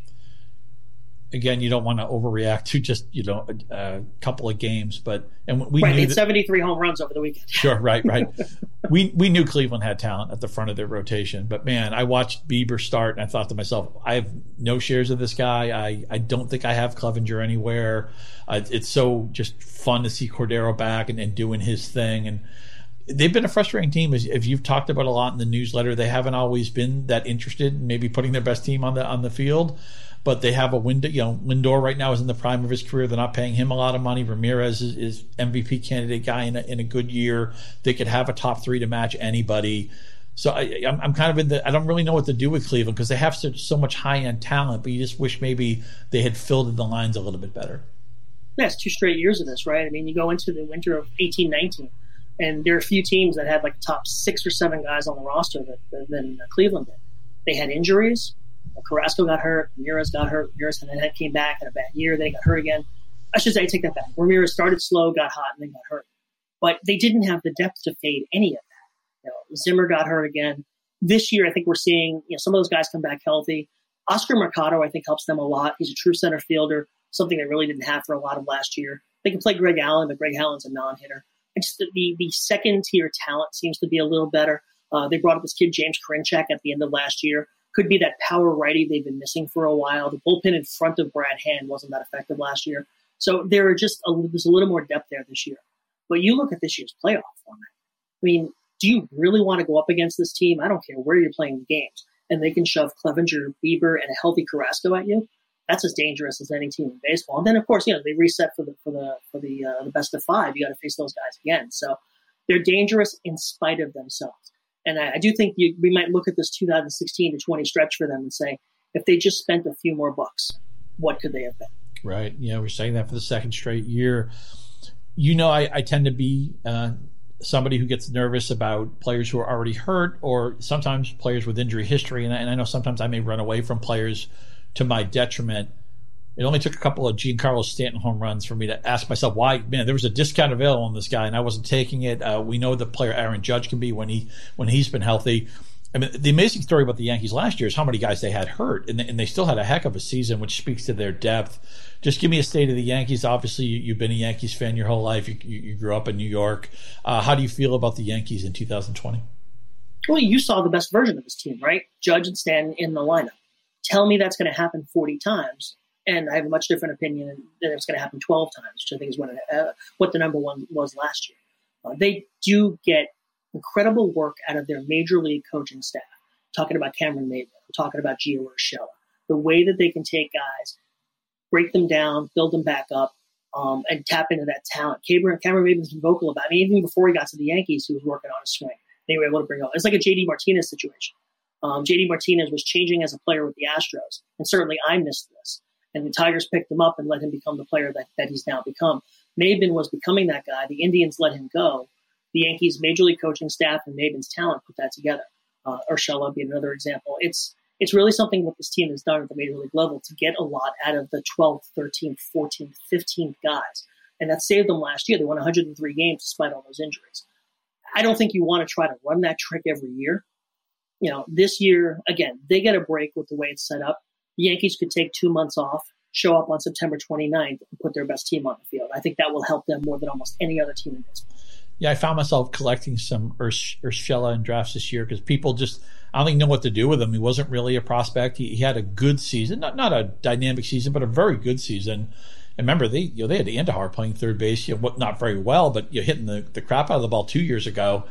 Again, you don't want to overreact to just, you know, a, a couple of games, but and we right, knew it's that, seventy-three home runs over the weekend. Sure, right, right. we we knew Cleveland had talent at the front of their rotation, but man, I watched Bieber start and I thought to myself, I have no shares of this guy. I, I don't think I have Clevenger anywhere. Uh, it's so just fun to see Cordero back and, and doing his thing. And they've been a frustrating team, as if you've talked about a lot in the newsletter. They haven't always been that interested in maybe putting their best team on the on the field. But they have a window. You know, Lindor right now is in the prime of his career. They're not paying him a lot of money. Ramirez is, is M V P candidate guy in a, in a good year. They could have a top three to match anybody. So I, I'm, I'm kind of in the. I don't really know what to do with Cleveland because they have such so much high end talent. But you just wish maybe they had filled in the lines a little bit better. Yeah, it's two straight years of this, right? I mean, you go into the winter of eighteen nineteen, and there are a few teams that had like top six or seven guys on the roster that than Cleveland did. They had injuries. Carrasco got hurt. Ramirez got hurt. Ramirez and then came back in a bad year. Then he got hurt again. I should say, I take that back. Ramirez started slow, got hot, and then got hurt. But they didn't have the depth to fade any of that. You know, Zimmer got hurt again. This year, I think we're seeing you know some of those guys come back healthy. Oscar Mercado, I think, helps them a lot. He's a true center fielder, something they really didn't have for a lot of last year. They can play Greg Allen, but Greg Allen's a non-hitter. And just the, the second-tier talent seems to be a little better. Uh, they brought up this kid, James Karinchak, at the end of last year. Could be that power righty they've been missing for a while. The bullpen in front of Brad Hand wasn't that effective last year. So there are just a, there's a little more depth there this year. But you look at this year's playoff format. I mean, do you really want to go up against this team? I don't care where you're playing the games. And they can shove Clevenger, Bieber, and a healthy Carrasco at you. That's as dangerous as any team in baseball. And then, of course, you know they reset for the for the for the uh, the best of five. You got to face those guys again. So they're dangerous in spite of themselves. And I, I do think you, we might look at this two thousand sixteen to twenty stretch for them and say, if they just spent a few more bucks, what could they have been? Right. Yeah, we're saying that for the second straight year. You know, I, I tend to be uh, somebody who gets nervous about players who are already hurt or sometimes players with injury history. And I, and I know sometimes I may run away from players to my detriment. It only took a couple of Giancarlo Stanton home runs for me to ask myself why, man, there was a discount available on this guy and I wasn't taking it. Uh, we know the player Aaron Judge can be when he when he's been healthy. I mean, the amazing story about the Yankees last year is how many guys they had hurt, and they, and they still had a heck of a season, which speaks to their depth. Just give me a state of the Yankees. Obviously, you, you've been a Yankees fan your whole life. You, you, you grew up in New York. Uh, how do you feel about the Yankees in two thousand twenty? Well, you saw the best version of this team, right? Judge and Stanton in the lineup. Tell me that's going to happen forty times. And I have a much different opinion that it's going to happen twelve times, which I think is what, uh, what the number one was last year. Uh, they do get incredible work out of their major league coaching staff. Talking about Cameron Maybin, talking about Gio Urshela. The way that they can take guys, break them down, build them back up, um, and tap into that talent. Cameron, Cameron Maybin's been vocal about it. I mean, even before he got to the Yankees, he was working on a swing. They were able to bring up. It's like a J D Martinez situation. Um, J D Martinez was changing as a player with the Astros, and certainly I missed this. And the Tigers picked him up and let him become the player that, that he's now become. Maybin was becoming that guy. The Indians let him go. The Yankees' major league coaching staff and Maybin's talent put that together. Uh, Urshela being another example. It's it's really something that this team has done at the major league level to get a lot out of the twelfth, thirteenth, fourteenth, fifteenth guys. And that saved them last year. They won one hundred three games despite all those injuries. I don't think you want to try to run that trick every year. You know, this year, again, they get a break with the way it's set up. The Yankees could take two months off, show up on September twenty-ninth, and put their best team on the field. I think that will help them more than almost any other team in baseball. Yeah, I found myself collecting some Ursh- Urshela in drafts this year because people just, I don't think know what to do with him. He wasn't really a prospect. He, he had a good season, not not a dynamic season, but a very good season. And remember, they you know they had Andahar playing third base, you know, not very well, but you know, hitting the, the crap out of the ball two years ago.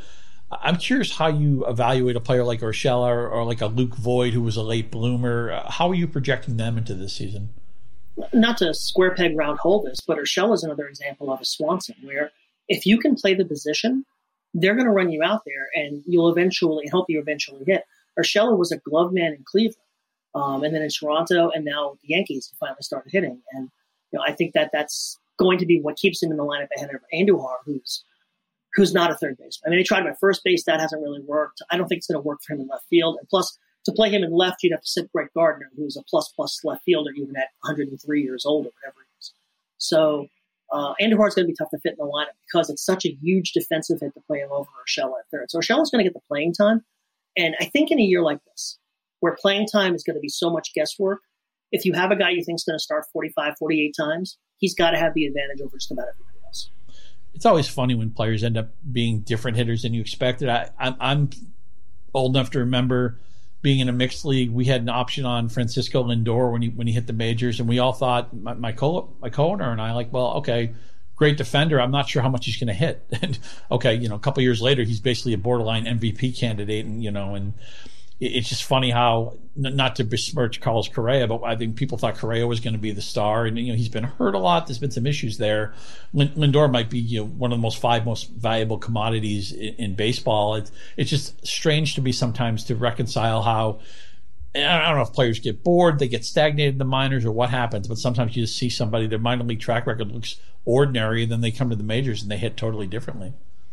I'm curious how you evaluate a player like Urshela or, or like a Luke Voigt, who was a late bloomer. Uh, how are you projecting them into this season? Not to square peg round hole this, but Urshela is another example of a Swanson, where if you can play the position, they're going to run you out there, and you'll eventually help you eventually hit. Urshela was a glove man in Cleveland, um, and then in Toronto, and now with the Yankees, he finally started hitting. And you know, I think that that's going to be what keeps him in the lineup ahead of Andujar, who's who's not a third baseman. I mean, they tried him at first base. That hasn't really worked. I don't think it's going to work for him in left field. And plus, to play him in left, you'd have to sit Brett Gardner, who's a plus-plus left fielder, even at one hundred three years old or whatever he is. So uh, Andujar is going to be tough to fit in the lineup because it's such a huge defensive hit to play him over Urshela at third. So Urshela's going to get the playing time. And I think in a year like this, where playing time is going to be so much guesswork, if you have a guy you think is going to start forty-five, forty-eight times, he's got to have the advantage over just about everybody else. It's always funny when players end up being different hitters than you expected. I, I'm, I'm old enough to remember being in a mixed league. We had an option on Francisco Lindor when he when he hit the majors, and we all thought, my my, co- my co-owner and I, like, well, okay, great defender. I'm not sure how much he's going to hit. And okay, you know, a couple of years later, he's basically a borderline M V P candidate, and you know, and it's just funny how, not to besmirch Carlos Correa, but I think people thought Correa was going to be the star, and you know he's been hurt a lot. There's been some issues there. Lindor might be, you know, one of the most five most valuable commodities in, in baseball. It's it's just strange to me sometimes to reconcile how, I don't know if players get bored, they get stagnated in the minors, or what happens, but sometimes you just see somebody, their minor league track record looks ordinary, and then they come to the majors and they hit totally differently.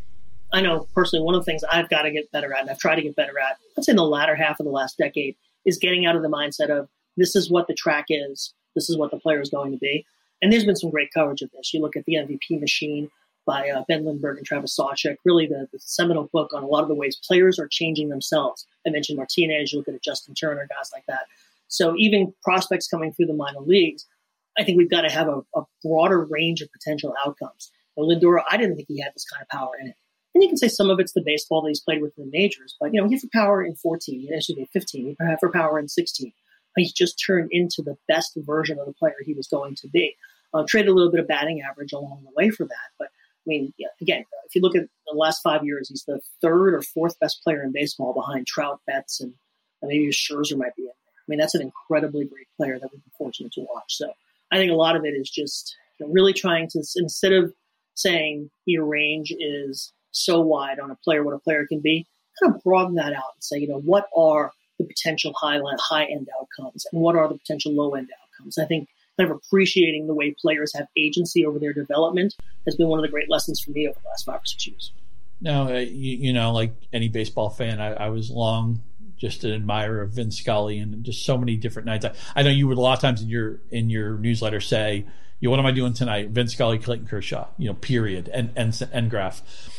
I know personally one of the things I've got to get better at, and I've tried to get better at, let's say in the latter half of the last decade, is getting out of the mindset of this is what the track is, this is what the player is going to be. And there's been some great coverage of this. You look at the M V P Machine by uh, Ben Lindbergh and Travis Sawchik, really the, the seminal book on a lot of the ways players are changing themselves. I mentioned Martinez, you look at Justin Turner, guys like that. So even prospects coming through the minor leagues, I think we've got to have a, a broader range of potential outcomes. Now, Lindor, I didn't think he had this kind of power in it. And you can say some of it's the baseball that he's played with in the majors, but you know, he had for power in fourteen, excuse me, fifteen, he had for power in sixteen. He's just turned into the best version of the player he was going to be. Uh, traded a little bit of batting average along the way for that, but I mean, yeah, again, if you look at the last five years, he's the third or fourth best player in baseball behind Trout, Betts, and maybe Scherzer might be in there. I mean, that's an incredibly great player that we've been fortunate to watch. So I think a lot of it is just, you know, really trying to, instead of saying your range is so wide on a player, what a player can be, kind of broaden that out and say, you know, what are the potential high high end outcomes and what are the potential low end outcomes? I think kind of appreciating the way players have agency over their development has been one of the great lessons for me over the last five or six years. Now, uh, you, you know, like any baseball fan, I, I was long just an admirer of Vin Scully, and just so many different nights. I, I know you would a lot of times in your in your newsletter say, you know, what am I doing tonight? Vin Scully, Clayton Kershaw, you know, period, and and, and graph.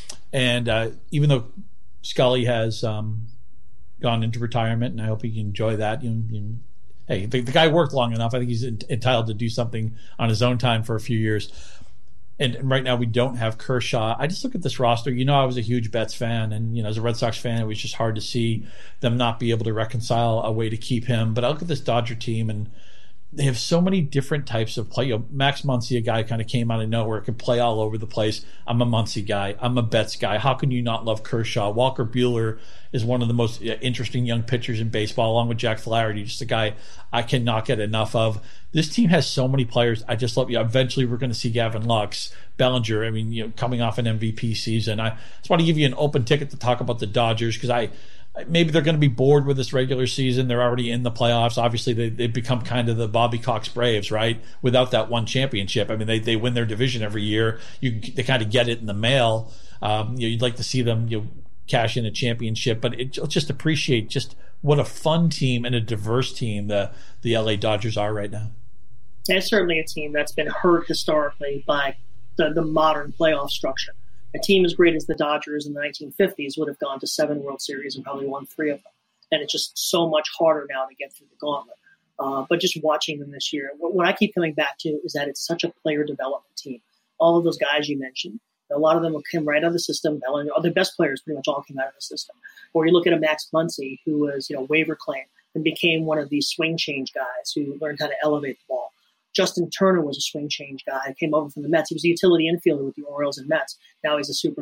And uh, even though Scully has um, gone into retirement, and I hope he can enjoy that, you know, you know hey, the, the guy worked long enough. I think he's entitled to do something on his own time for a few years. And, and right now we don't have Kershaw. I just look at this roster. You know, I was a huge Betts fan, and you know, as a Red Sox fan, it was just hard to see them not be able to reconcile a way to keep him. But I look at this Dodger team, and they have so many different types of play. You know, Max Muncy, a guy kind of came out of nowhere, can play all over the place. I'm a Muncy guy. I'm a Betts guy. How can you not love Kershaw? Walker Buehler is one of the most interesting young pitchers in baseball, along with Jack Flaherty, just a guy I cannot get enough of. This team has so many players. I just love you. Eventually, we're going to see Gavin Lux, Bellinger. I mean, you know, coming off an M V P season. I just want to give you an open ticket to talk about the Dodgers, because I. Maybe they're going to be bored with this regular season. They're already in the playoffs. Obviously, they, they've become kind of the Bobby Cox Braves, right? Without that one championship. I mean, they, they win their division every year. You They kind of get it in the mail. Um, you know, you'd like to see them, you know, cash in a championship. But it, just appreciate just what a fun team and a diverse team the, the L A Dodgers are right now. And it's certainly a team that's been hurt historically by the, the modern playoff structure. A team as great as the Dodgers in the nineteen fifties would have gone to seven World Series and probably won three of them. And it's just so much harder now to get through the gauntlet. Uh, but just watching them this year, what, what I keep coming back to is that it's such a player development team. All of those guys you mentioned, a lot of them came right out of the system. The best players pretty much all came out of the system. Or you look at a Max Muncy, who was, you know, waiver claim and became one of these swing change guys who learned how to elevate the ball. Justin Turner was a swing change guy. Came over from the Mets. He was a utility infielder with the Orioles and Mets. Now he's a superstar.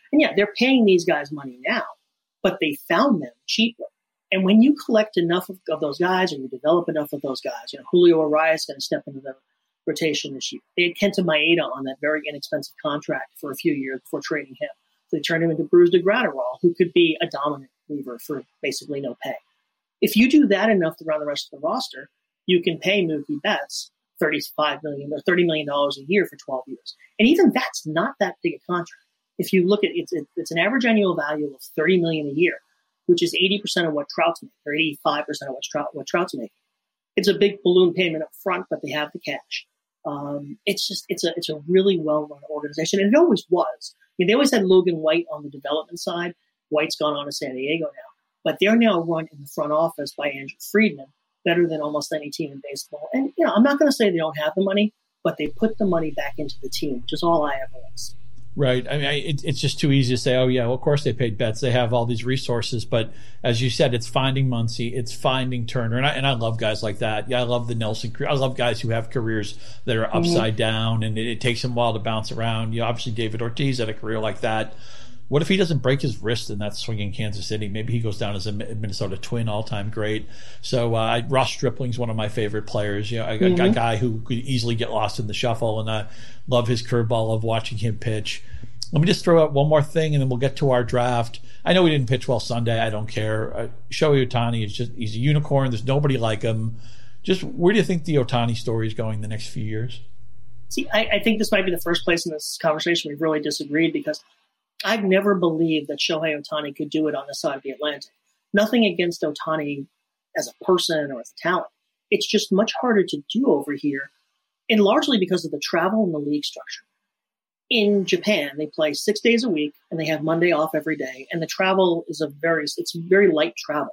And yeah, they're paying these guys money now, but they found them cheaply. And when you collect enough of, of those guys, or you develop enough of those guys, you know, Julio Urias is going to step into the rotation this year. They had Kenta Maeda on that very inexpensive contract for a few years before trading him. So they turned him into Bruce de Gratterall, who could be a dominant reliever for basically no pay. If you do that enough around the rest of the roster, you can pay Mookie Betts thirty-five million dollars or thirty million dollars a year for twelve years. And even that's not that big a contract. If you look at it, it's, it's an average annual value of thirty million dollars a year, which is eighty percent of what Trout's making, or eighty-five percent of what, Trout, what Trout's making. It's a big balloon payment up front, but they have the cash. Um, it's just, it's a, it's a really well-run organization, and it always was. I mean, they always had Logan White on the development side. White's gone on to San Diego now, but they're now run in the front office by Andrew Friedman, better than almost any team in baseball. And, you know, I'm not going to say they don't have the money, but they put the money back into the team, which is all I ever want to see. Right. I mean, it, it's just too easy to say, oh, yeah, well, of course they paid Betts. They have all these resources. But as you said, it's finding Muncy. It's finding Turner. And I, and I love guys like that. Yeah, I love the Nelson. I love guys who have careers that are upside mm-hmm. down, and it, it takes them a while to bounce around. You know, obviously, David Ortiz had a career like that. What if he doesn't break his wrist in that swing in Kansas City? Maybe he goes down as a Minnesota Twin, all-time great. So uh, Ross Stripling's one of my favorite players. You know, a, mm-hmm. a guy who could easily get lost in the shuffle, and I love his curveball. Love watching him pitch. Let me just throw out one more thing, and then we'll get to our draft. I know he didn't pitch well Sunday. I don't care. Uh, Shohei Ohtani is just—he's a unicorn. There's nobody like him. Just where do you think the Ohtani story is going the next few years? See, I, I think this might be the first place in this conversation we've really disagreed, because I've never believed that Shohei Ohtani could do it on the side of the Atlantic. Nothing against Ohtani as a person or as a talent. It's just much harder to do over here, and largely because of the travel and the league structure. In Japan, they play six days a week, and they have Monday off every day, and the travel is a very, it's very light travel.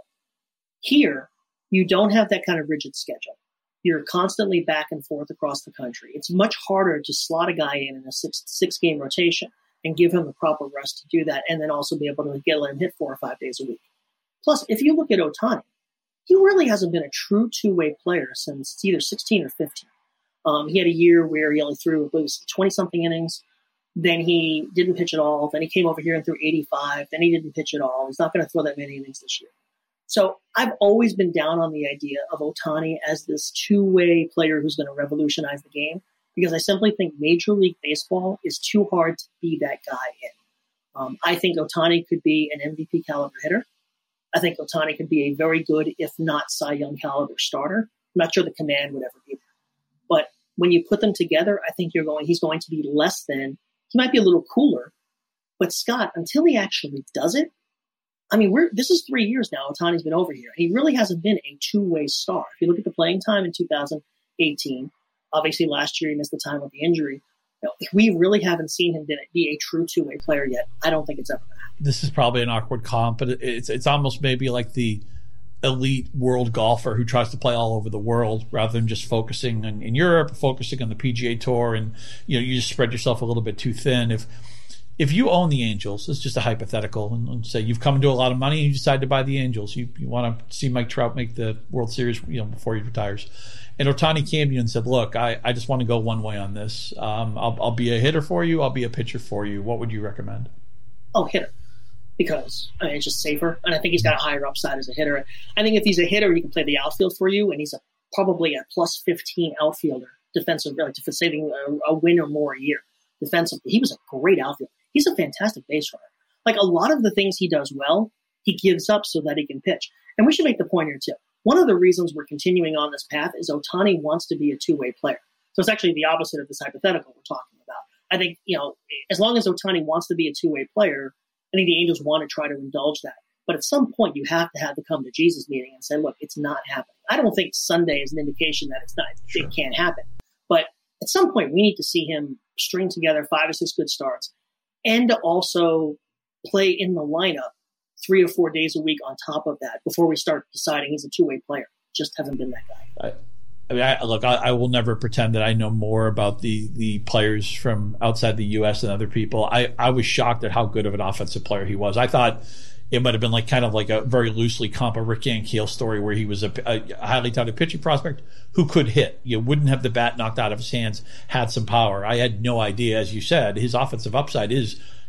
Here, you don't have that kind of rigid schedule. You're constantly back and forth across the country. It's much harder to slot a guy in in a six, six game rotation and give him the proper rest to do that, and then also be able to get let him hit four or five days a week. Plus, if you look at Ohtani, he really hasn't been a true two-way player since either sixteen or fifteen. Um, he had a year where he only threw twenty-something innings. Then he didn't pitch at all. Then he came over here and threw eighty-five. Then he didn't pitch at all. He's not going to throw that many innings this year. So I've always been down on the idea of Ohtani as this two-way player who's going to revolutionize the game, because I simply think Major League Baseball is too hard to be that guy in. Um, I think Ohtani could be an M V P caliber hitter. I think Ohtani could be a very good, if not Cy Young caliber starter. I'm not sure the command would ever be there. But when you put them together, I think you're going, he's going to be less than, he might be a little cooler, but Scott, until he actually does it, I mean, we're this is three years now Ohtani's been over here. He really hasn't been a two-way star. If you look at the playing time in two thousand eighteen, obviously last year he missed the time with the injury. You know, we really haven't seen him be a true two-way player yet. I don't think it's ever going to happen. This is probably an awkward comp, but it's it's almost maybe like the elite world golfer who tries to play all over the world rather than just focusing on, in Europe, focusing on the P G A Tour, and you know you just spread yourself a little bit too thin. If if you own the Angels, it's just a hypothetical, and, and say you've come into a lot of money and you decide to buy the Angels. You you want to see Mike Trout make the World Series, you know, before he retires. And Ohtani came to you and said, "Look, I, I just want to go one way on this. Um, I'll I'll be a hitter for you. I'll be a pitcher for you. What would you recommend?" Oh, hitter. Because I mean, it's just safer, and I think he's got a higher upside as a hitter. I think if he's a hitter, he can play the outfield for you, and he's a, probably a plus fifteen outfielder, defensive, like saving a, a win or more a year. Defensively, he was a great outfielder. He's a fantastic base runner. Like a lot of the things he does well, he gives up so that he can pitch. And we should make the point here too. One of the reasons we're continuing on this path is Ohtani wants to be a two-way player. So it's actually the opposite of this hypothetical we're talking about. I think, you know, as long as Ohtani wants to be a two-way player, I think the Angels want to try to indulge that. But at some point, you have to have the come to Jesus meeting and say, look, it's not happening. I don't think Sunday is an indication that it's not, sure. It can't happen. But at some point, we need to see him string together five or six good starts and to also play in the lineup three or four days a week on top of that before we start deciding he's a two-way player. Just haven't been that guy. I, I mean, I, look, I, I will never pretend that I know more about the, the players from outside the U S than other people. I, I was shocked at how good of an offensive player he was. I thought it might have been like kind of like a very loosely comp a Rick Ankiel story where he was a, a highly touted pitching prospect who could hit. You wouldn't have the bat knocked out of his hands, had some power. I had no idea, as you said, his offensive upside is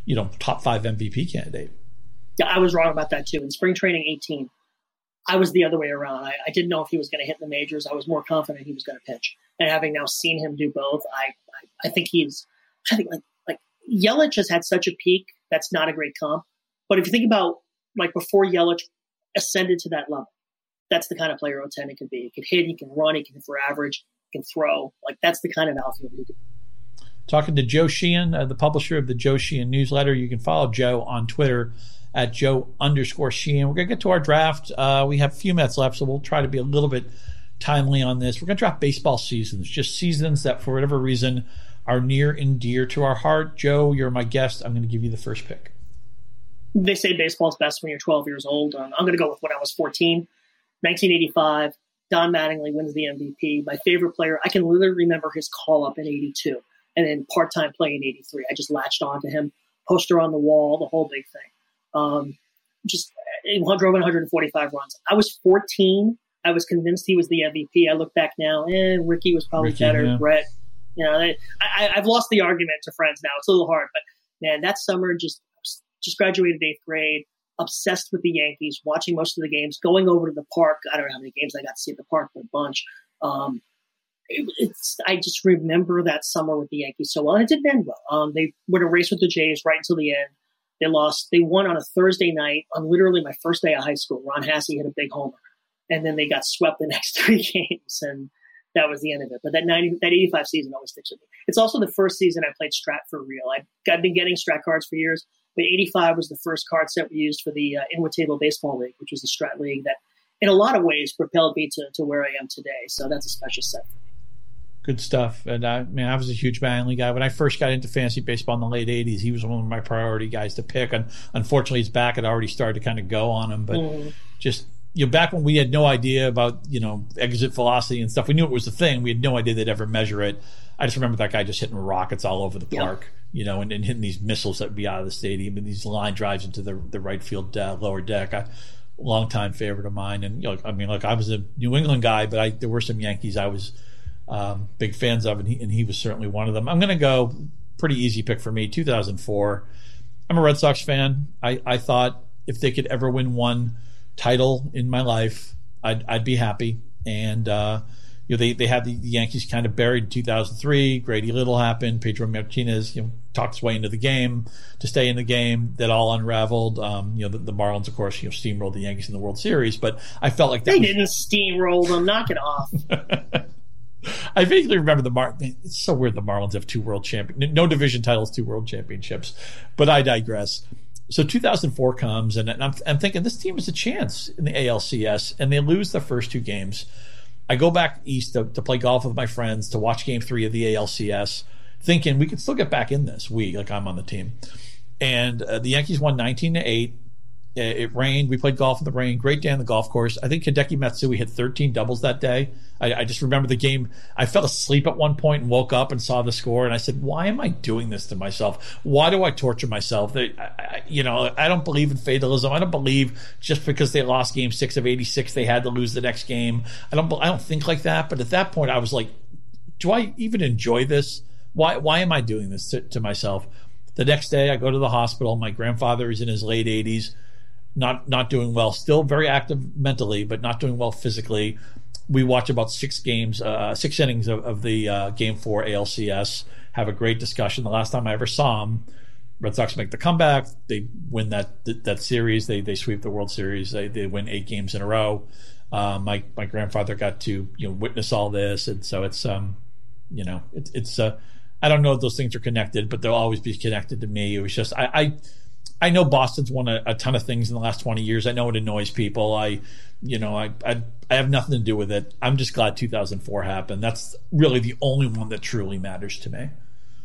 you know, top five M V P candidate. Yeah, I was wrong about that too. In spring training eighteen, I was the other way around. I, I didn't know if he was going to hit in the majors. I was more confident he was going to pitch. And having now seen him do both, I I, I think he's. I think like like Yelich has had such a peak. That's not a great comp. But if you think about like before Yelich ascended to that level, that's the kind of player Ohtani could be. He can hit, he can run, he can hit for average, he can throw. Like that's the kind of outfielder he could be. Talking to Joe Sheehan, uh, the publisher of the Joe Sheehan newsletter. You can follow Joe on Twitter at Joe underscore Sheehan. We're going to get to our draft. Uh, we have a few minutes left, so we'll try to be a little bit timely on this. We're going to draft baseball seasons, just seasons that for whatever reason are near and dear to our heart. Joe, you're my guest. I'm going to give you the first pick. They say baseball's best when you're twelve years old. Um, I'm going to go with when I was fourteen. nineteen eighty-five, Don Mattingly wins the M V P. My favorite player, I can literally remember his call-up in eighty-two and then part-time play in eighty-three. I just latched on to him, poster on the wall, the whole big thing. Um, just he drove in one hundred forty-five runs. I was fourteen. I was convinced he was the M V P. I look back now, eh, Ricky was probably Ricky, better. Yeah. Brett, you know, I, I, I've lost the argument to friends now. It's a little hard, but man, that summer just just graduated eighth grade, obsessed with the Yankees, watching most of the games, going over to the park. I don't know how many games I got to see at the park, but a bunch. Um, it, it's I just remember that summer with the Yankees so well, and it didn't end well. Um, they were in a race with the Jays right until the end. They lost. They won on a Thursday night on literally my first day of high school. Ron Hasse hit a big homer, and then they got swept the next three games, and that was the end of it. But that ninety, that eighty-five season always sticks with me. It's also the first season I played Strat for real. I've, I've been getting Strat cards for years, but eighty-five was the first card set we used for the uh, Inwood Table Baseball League, which was the Strat League that, in a lot of ways, propelled me to, to where I am today. So that's a special set for me. Good stuff. And I mean, I was a huge Mattingly guy. When I first got into fantasy baseball in the late eighties, he was one of my priority guys to pick. And unfortunately, his back had already started to kind of go on him. But mm. just, you know, back when we had no idea about, you know, exit velocity and stuff, we knew it was the thing. We had no idea they'd ever measure it. I just remember that guy just hitting rockets all over the park, yep. you know, and, and hitting these missiles that would be out of the stadium and these line drives into the the right field uh, lower deck. I, longtime favorite of mine. And, you know, I mean, look, I was a New England guy, but I, there were some Yankees I was um, big fans of, and he, and he was certainly one of them. I'm going to go pretty easy pick for me, two thousand four. I'm a Red Sox fan. I, I thought if they could ever win one title in my life, I'd, I'd be happy. And, uh, you know, they, they had the, the Yankees kind of buried in two thousand three. Grady Little happened. Pedro Martinez, you know, talked his way into the game to stay in the game. That all unraveled. Um, you know, the, the Marlins, of course, you know, steamrolled the Yankees in the World Series. But I felt like that they was... didn't steamroll them. Knock it off. I vaguely remember the Mar. It's so weird the Marlins have two world champion, no division titles, two world championships. But I digress. So two thousand four comes, and I'm, I'm thinking this team has a chance in the A L C S, and they lose the first two games. I go back east to, to play golf with my friends to watch game three of the A L C S, thinking we could still get back in this. We, like I'm on the team. And uh, the Yankees won nineteen to eight. It, it rained. We played golf in the rain. Great day on the golf course. I think Hideki Matsui hit thirteen doubles that day. I, I just remember the game. I fell asleep at one point and woke up and saw the score. And I said, why am I doing this to myself? Why do I torture myself? I, I, you know, I don't believe in fatalism. I don't believe just because they lost game six of eighty-six, they had to lose the next game. I don't, I don't think like that. But at that point, I was like, do I even enjoy this? Why, why am I doing this to, to myself? The next day, I go to the hospital. My grandfather is in his late eighties. Not not doing well, still very active mentally, but not doing well physically. We watch about six games, uh, six innings of, of the uh, Game Four A L C S. Have a great discussion. The last time I ever saw him, Red Sox make the comeback. They win that that series. They they sweep the World Series. They they win eight games in a row. Uh, my my grandfather got to you know witness all this, and so it's um you know it's it's uh, I don't know if those things are connected, but they'll always be connected to me. It was just I. I I know Boston's won a, a ton of things in the last twenty years. I know it annoys people. I, you know, I, I I have nothing to do with it. I'm just glad two thousand four happened. That's really the only one that truly matters to me.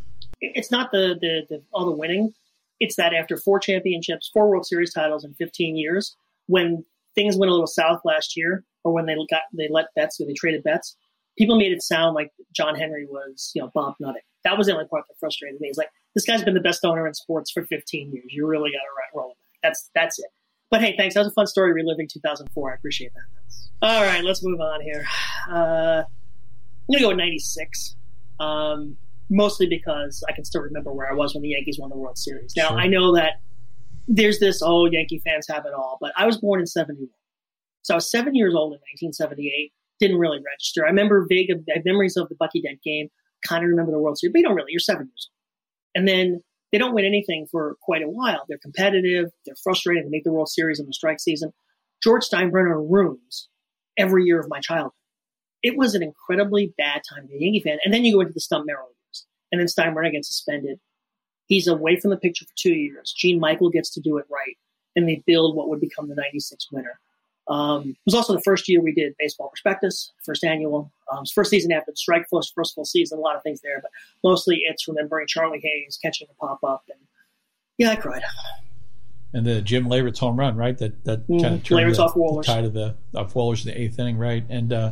It's not the, the, the all the winning. It's that after four championships, four World Series titles in fifteen years, when things went a little south last year, or when they got they let Betts or they traded Betts, people made it sound like John Henry was, you know, Bob Nutting. That was the only part that frustrated me. It's like, this guy's been the best owner in sports for fifteen years. You really got to roll it back. That's that's it. But hey, thanks. That was a fun story reliving two thousand four. I appreciate that. All right, let's move on here. Uh, I'm going to go with ninety-six. Um, mostly because I can still remember where I was when the Yankees won the World Series. Now, Sure. I know that there's this, oh, Yankee fans have it all, but I was born in seventy-one. So I was seven years old in nineteen seventy-eight, didn't really register. I remember vague memories of the Bucky Dent game, kind of remember the World Series, but you don't really, you're seven years old. And then they don't win anything for quite a while. They're competitive, they're frustrated, they make the World Series in the strike season. George Steinbrenner ruins every year of my childhood. It was an incredibly bad time to be a Yankee fan. And then you go into the Stump Merrill years, and then Steinbrenner gets suspended. He's away from the picture for two years. Gene Michael gets to do it right, and they build what would become the ninety-six winner. Um, it was also the first year we did Baseball Prospectus, first annual. Um, first season after the strike, first, first full season, a lot of things there. But mostly it's remembering Charlie Hayes catching a pop-up. And yeah, I cried. And the Jim Leyritz home run, right? That that Mm, kind of turned Leyritz the, off Wohlers. the tide of the of Wohlers in the eighth inning, right? And uh,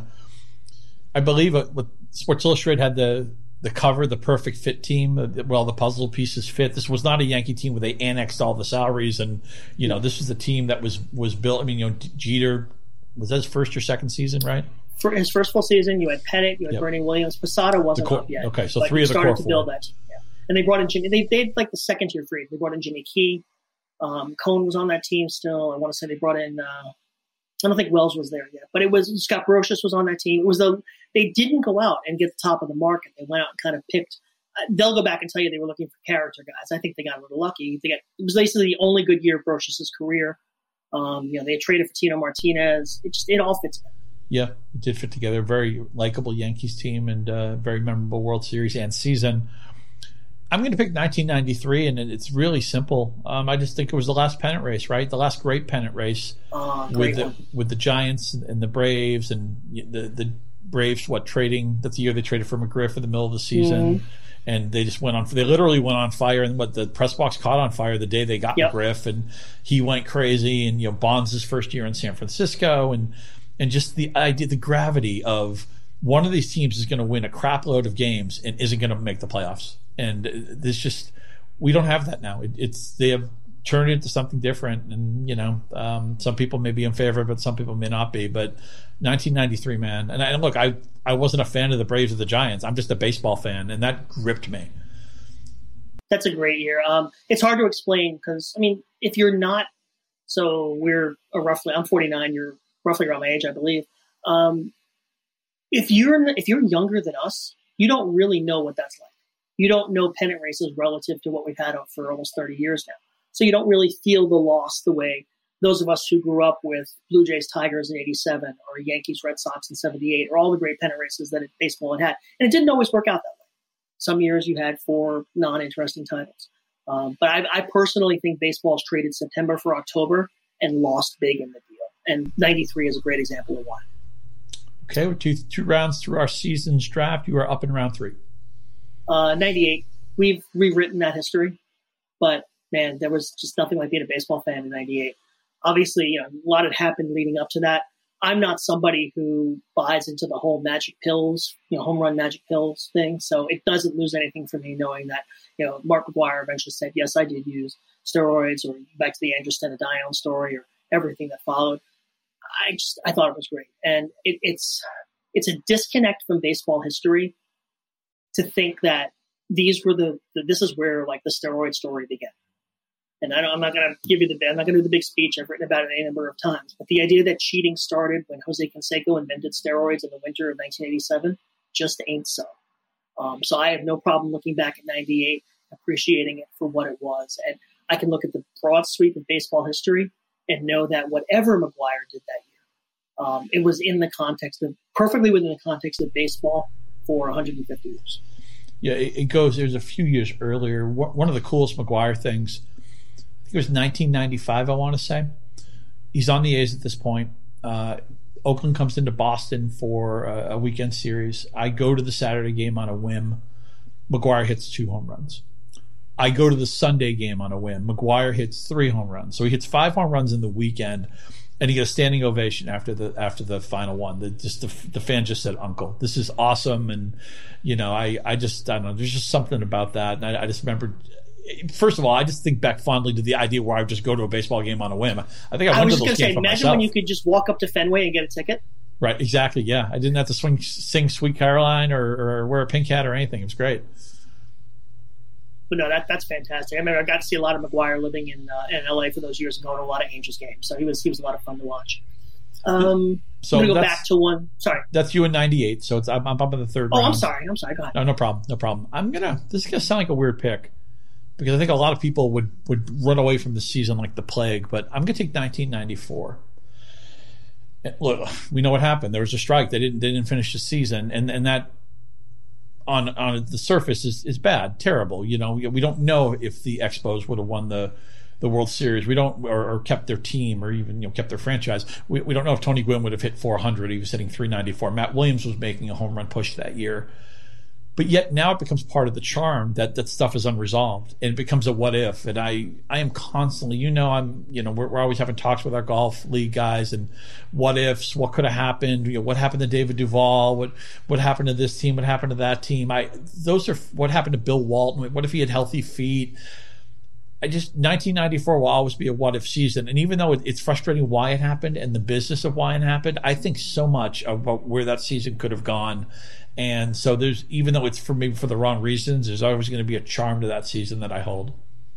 I believe uh, what Sports Illustrated had the the cover, the perfect fit team, uh, where all the puzzle pieces fit. This was not a Yankee team where they annexed all the salaries, and you know this was the team that was was built. I mean, you know, Jeter, was that his first or second season, right? For his first full season, you had Pettit, you had Yep. Bernie Williams. Posada wasn't core- up yet. okay, so but three they of the started core to build four. that team. Yeah. And they brought in Jimmy. They they had like the second tier free. They brought in Jimmy Key. Um, Cohn was on that team still. I want to say they brought in. Uh, I don't think Wells was there yet, but it was Scott Brocious was on that team. It was the they didn't go out and get the top of the market. They went out and kind of picked. Uh, they'll go back and tell you they were looking for character guys. I think they got a little lucky. They got it was basically the only good year of Brocious's career. Um, you know, they traded for Tino Martinez. It just it all fits better. Yeah, it did fit together. Very likable Yankees team and uh, very memorable World Series and season. I'm going to pick nineteen ninety-three, and it's really simple. Um, I just think it was the last pennant race, right? The last great pennant race Uh, with great the one. with the Giants and the Braves, and the the Braves what trading. That's the year they traded for McGriff in the middle of the season, Mm-hmm. and they just went on. They literally went on fire, and what the press box caught on fire the day they got Yep. McGriff, and he went crazy. And you know, Bonds' first year in San Francisco, and and just the idea, the gravity of one of these teams is going to win a crap load of games and isn't going to make the playoffs. And this just, we don't have that now. It, it's they have turned it into something different, and you know, um, some people may be in favor, but some people may not be. But nineteen ninety-three, man, and, I, and look, I I wasn't a fan of the Braves or the Giants. I'm just a baseball fan, and that gripped me. That's a great year. Um, it's hard to explain because, I mean, if you're not, so we're a roughly, I'm forty-nine, you're roughly around my age, I believe. Um, if you're if you're younger than us, you don't really know what that's like. You don't know pennant races relative to what we've had out for almost thirty years now. So you don't really feel the loss the way those of us who grew up with Blue Jays Tigers in eighty-seven or Yankees Red Sox in seventy-eight or all the great pennant races that baseball had had. And it didn't always work out that way. Some years you had four non-interesting titles. Um, but I, I personally think baseball's traded September for October and lost big in the deal. And ninety-three is a great example of why. Okay, we're two two rounds through our season's draft. You are up in round three. Uh, ninety-eight, we've rewritten that history. But, man, there was just nothing like being a baseball fan in ninety-eight. Obviously, you know, a lot had happened leading up to that. I'm not somebody who buys into the whole magic pills, you know, home run magic pills thing. So it doesn't lose anything for me knowing that, you know, Mark McGwire eventually said, yes, I did use steroids, or back to the Andrew Stenodione story, or everything that followed. I just, I thought it was great. And it, it's, it's a disconnect from baseball history to think that these were the, the this is where like the steroid story began. And I don't, I'm not going to give you the, I'm not going to do the big speech. I've written about it any number of times. But the idea that cheating started when Jose Canseco invented steroids in the winter of nineteen eighty-seven just ain't so. Um, so I have no problem looking back at ninety-eight, appreciating it for what it was. And I can look at the broad sweep of baseball history and know that whatever McGwire did that year, um, it was in the context of, perfectly within the context of baseball for one hundred fifty years. Yeah, it, it goes, there's a few years earlier. One of the coolest McGwire things, I think it was nineteen ninety-five, I want to say. He's on the A's at this point. Uh, Oakland comes into Boston for a, a weekend series. I go to the Saturday game on a whim. McGwire hits two home runs. I go to the Sunday game on a whim. McGwire hits three home runs. So he hits five home runs in the weekend, and he got a standing ovation after the after the final one. The just the, the fan just said, "Uncle, this is awesome." And you know, I I just I don't know. There's just something about that, and I, I just remember. First of all, I just think back fondly to the idea where I would just go to a baseball game on a whim. I think I, I went was to just those going to say, games for imagine myself. when you could just walk up to Fenway and get a ticket. Right, exactly, yeah. I didn't have to swing, sing Sweet Caroline or, or wear a pink hat or anything. It was great. but no, that that's fantastic. I remember I got to see a lot of McGuire living in uh, in L A for those years and going to a lot of Angels games. So he was he was a lot of fun to watch. Um, so I'm gonna go back to one. Sorry, that's you in ninety-eight. So it's I'm, I'm up in the third. Oh, round. I'm sorry. I'm sorry. Go ahead. No, no problem. No problem. I'm gonna. This is gonna sound like a weird pick because I think a lot of people would would run away from the season like the plague. But I'm gonna take nineteen ninety-four. Look, we know what happened. There was a strike. They didn't they didn't finish the season, and and that on on the surface is is bad, terrible. You know, we, we don't know if the Expos would have won the. the World Series. We don't, or, or kept their team, or even you know kept their franchise. We, we don't know if Tony Gwynn would have hit four hundred. He was hitting three ninety-four. Matt Williams was making a home run push that year, but yet now it becomes part of the charm that that stuff is unresolved, and it becomes a what if. And I, I am constantly, you know, I'm, you know, we're, we're always having talks with our golf league guys and what ifs, what could have happened, you know, what happened to David Duval, what what happened to this team, what happened to that team. I, those are what happened to Bill Walton. What if he had healthy feet? I just nineteen ninety-four will always be a what if season, and even though it, it's frustrating why it happened and the business of why it happened, I think so much about where that season could have gone. And so there's, even though it's for maybe for the wrong reasons, there's always going to be a charm to that season that I hold.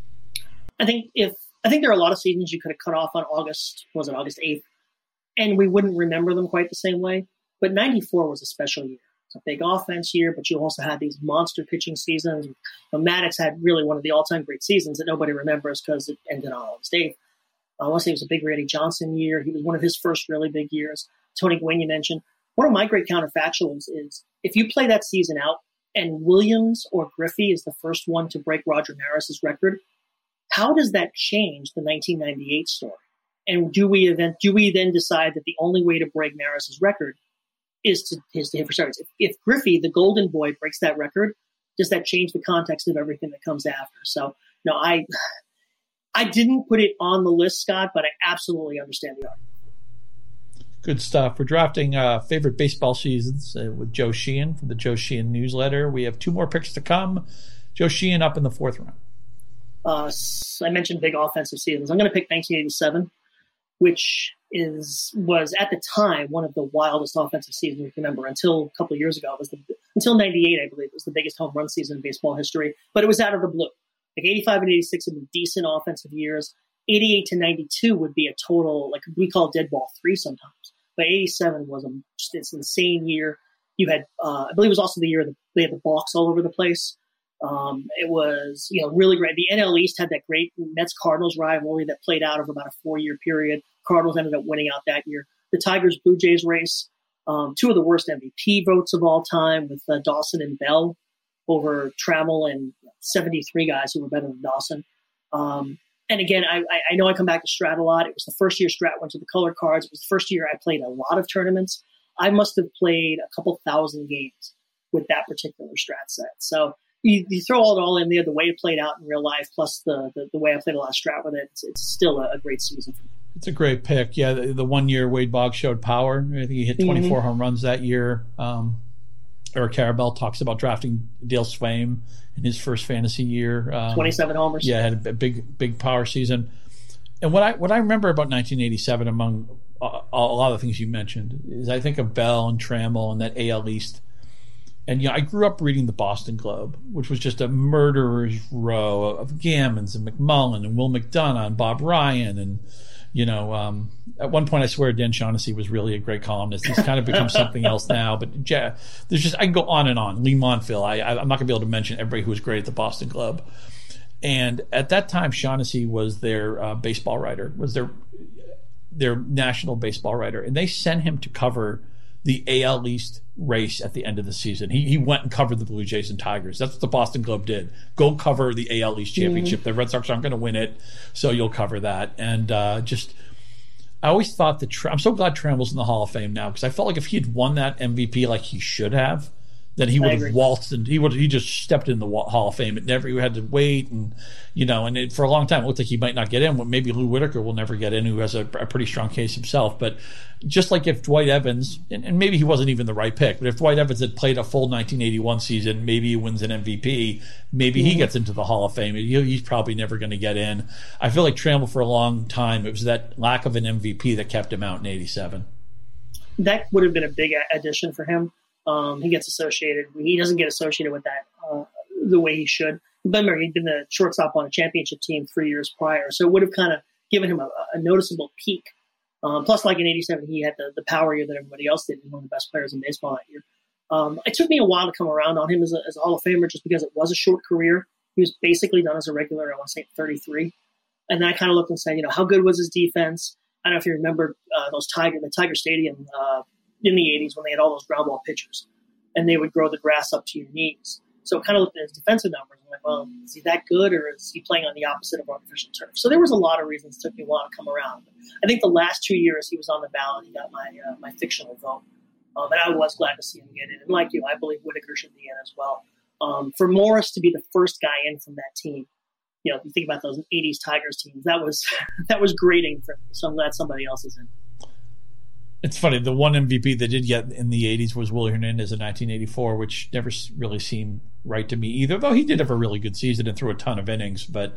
I think if I think there are a lot of seasons you could have cut off on August was it August eighth, and we wouldn't remember them quite the same way. But ninety-four was a special year. A big offense year, but you also had these monster pitching seasons. You know, Maddox had really one of the all-time great seasons that nobody remembers because it ended on August eighth. I want to say it was a big Randy Johnson year. He was one of his first really big years. Tony Gwynn, you mentioned. One of my great counterfactuals is if you play that season out and Williams or Griffey is the first one to break Roger Maris's record, how does that change the nineteen ninety-eight story? And do we then do we then decide that the only way to break Maris's record is to, is to hit for starters? If, if Griffey, the golden boy, breaks that record, does that change the context of everything that comes after? So, no, I I didn't put it on the list, Scott, but I absolutely understand the argument. Good stuff. We're drafting uh, favorite baseball seasons uh, with Joe Sheehan from the Joe Sheehan newsletter. We have two more picks to come. Joe Sheehan up in the fourth round. Uh, I mentioned big offensive seasons. I'm going to pick nineteen eighty-seven, which is was at the time one of the wildest offensive seasons we can remember. Until a couple of years ago, it was the, until ninety-eight, I believe, it was the biggest home run season in baseball history. But it was out of the blue. Like eighty-five and eighty-six had been decent offensive years. eighty-eight to ninety-two would be a total, like we call dead ball three sometimes. But eighty-seven was a just this insane year. You had, uh, I believe, it was also the year that they had the balks all over the place. Um, it was, you know, really great. The N L East had that great Mets-Cardinals rivalry that played out over about a four-year period. Cardinals ended up winning out that year. The Tigers-Blue Jays race, um, two of the worst M V P votes of all time with uh, Dawson and Bell over Trammell and seventy-three guys who were better than Dawson. Um, and again, I, I know I come back to Strat a lot. It was the first year Strat went to the color cards. It was the first year I played a lot of tournaments. I must have played a couple thousand games with that particular Strat set. So you, you throw all it all in there, the way it played out in real life, plus the the, the way I played a lot of Strat with it, it's, it's still a, a great season for me. It's a great pick. Yeah, the, the one year Wade Boggs showed power. I think he hit twenty-four mm-hmm. home runs that year. Um, Eric Karabell talks about drafting Dale Swaim in his first fantasy year. Um, twenty-seven homers. Yeah, had a big, big power season. And what I what I remember about nineteen eighty-seven, among a, a lot of the things you mentioned, is I think of Bell and Trammell and that A L East. And, you know, I grew up reading the Boston Globe, which was just a murderer's row of Gammons and McMullen and Will McDonough and Bob Ryan. And, you know, um, at one point I swear Dan Shaughnessy was really a great columnist. He's kind of become something else now. But yeah, there's just, I can go on and on. Lee Montville, I, I'm not going to be able to mention everybody who was great at the Boston Globe. And at that time, Shaughnessy was their uh, baseball writer, was their their national baseball writer. And they sent him to cover the A L East race at the end of the season. He he went and covered the Blue Jays and Tigers. That's what the Boston Globe did. Go cover the A L East championship. Mm-hmm. The Red Sox aren't going to win it, so you'll cover that. And uh, just, I always thought that Tra- I'm so glad Trammell's in the Hall of Fame now, because I felt like if he had won that M V P like he should have, then he would have waltzed and he would he just stepped in the Hall of Fame. It never you had to wait, and you know, and it, for a long time it looked like he might not get in. Well, maybe Lou Whitaker will never get in, who has a, a pretty strong case himself. But just like if Dwight Evans, and, and maybe he wasn't even the right pick, but if Dwight Evans had played a full nineteen eighty-one season, maybe he wins an M V P, maybe mm-hmm. he gets into the Hall of Fame. He, he's probably never going to get in. I feel like Trammell for a long time, it was that lack of an M V P that kept him out in eighty-seven. That would have been a big addition for him. Um, he gets associated. He doesn't get associated with that uh, the way he should. Remember, he'd been the shortstop on a championship team three years prior, so it would have kind of given him a, a noticeable peak. Um, plus, like in eighty-seven, he had the, the power year that everybody else did. He was one of the best players in baseball that year. Um, it took me a while to come around on him as a, as a Hall of Famer just because it was a short career. He was basically done as a regular, I want to say, thirty-three. And then I kind of looked and said, you know, how good was his defense? I don't know if you remember uh, those Tiger, the Tiger Stadium uh, in the eighties when they had all those ground ball pitchers. And they would grow the grass up to your knees. So I kind of looked at his defensive numbers and like, well, is he that good or is he playing on the opposite of artificial turf? So there was a lot of reasons it took me a while to come around. I think the last two years he was on the ballot, he got my uh, my fictional vote. Um, and I was glad to see him get in. And like you, I believe Whitaker should be in as well. Um, for Morris to be the first guy in from that team, you know, you think about those eighties Tigers teams, that was that was grating for me. So I'm glad somebody else is in. It's funny. The one M V P they did get in the eighties was Willie Hernandez in nineteen eighty-four, which never really seemed right to me either, though he did have a really good season and threw a ton of innings. But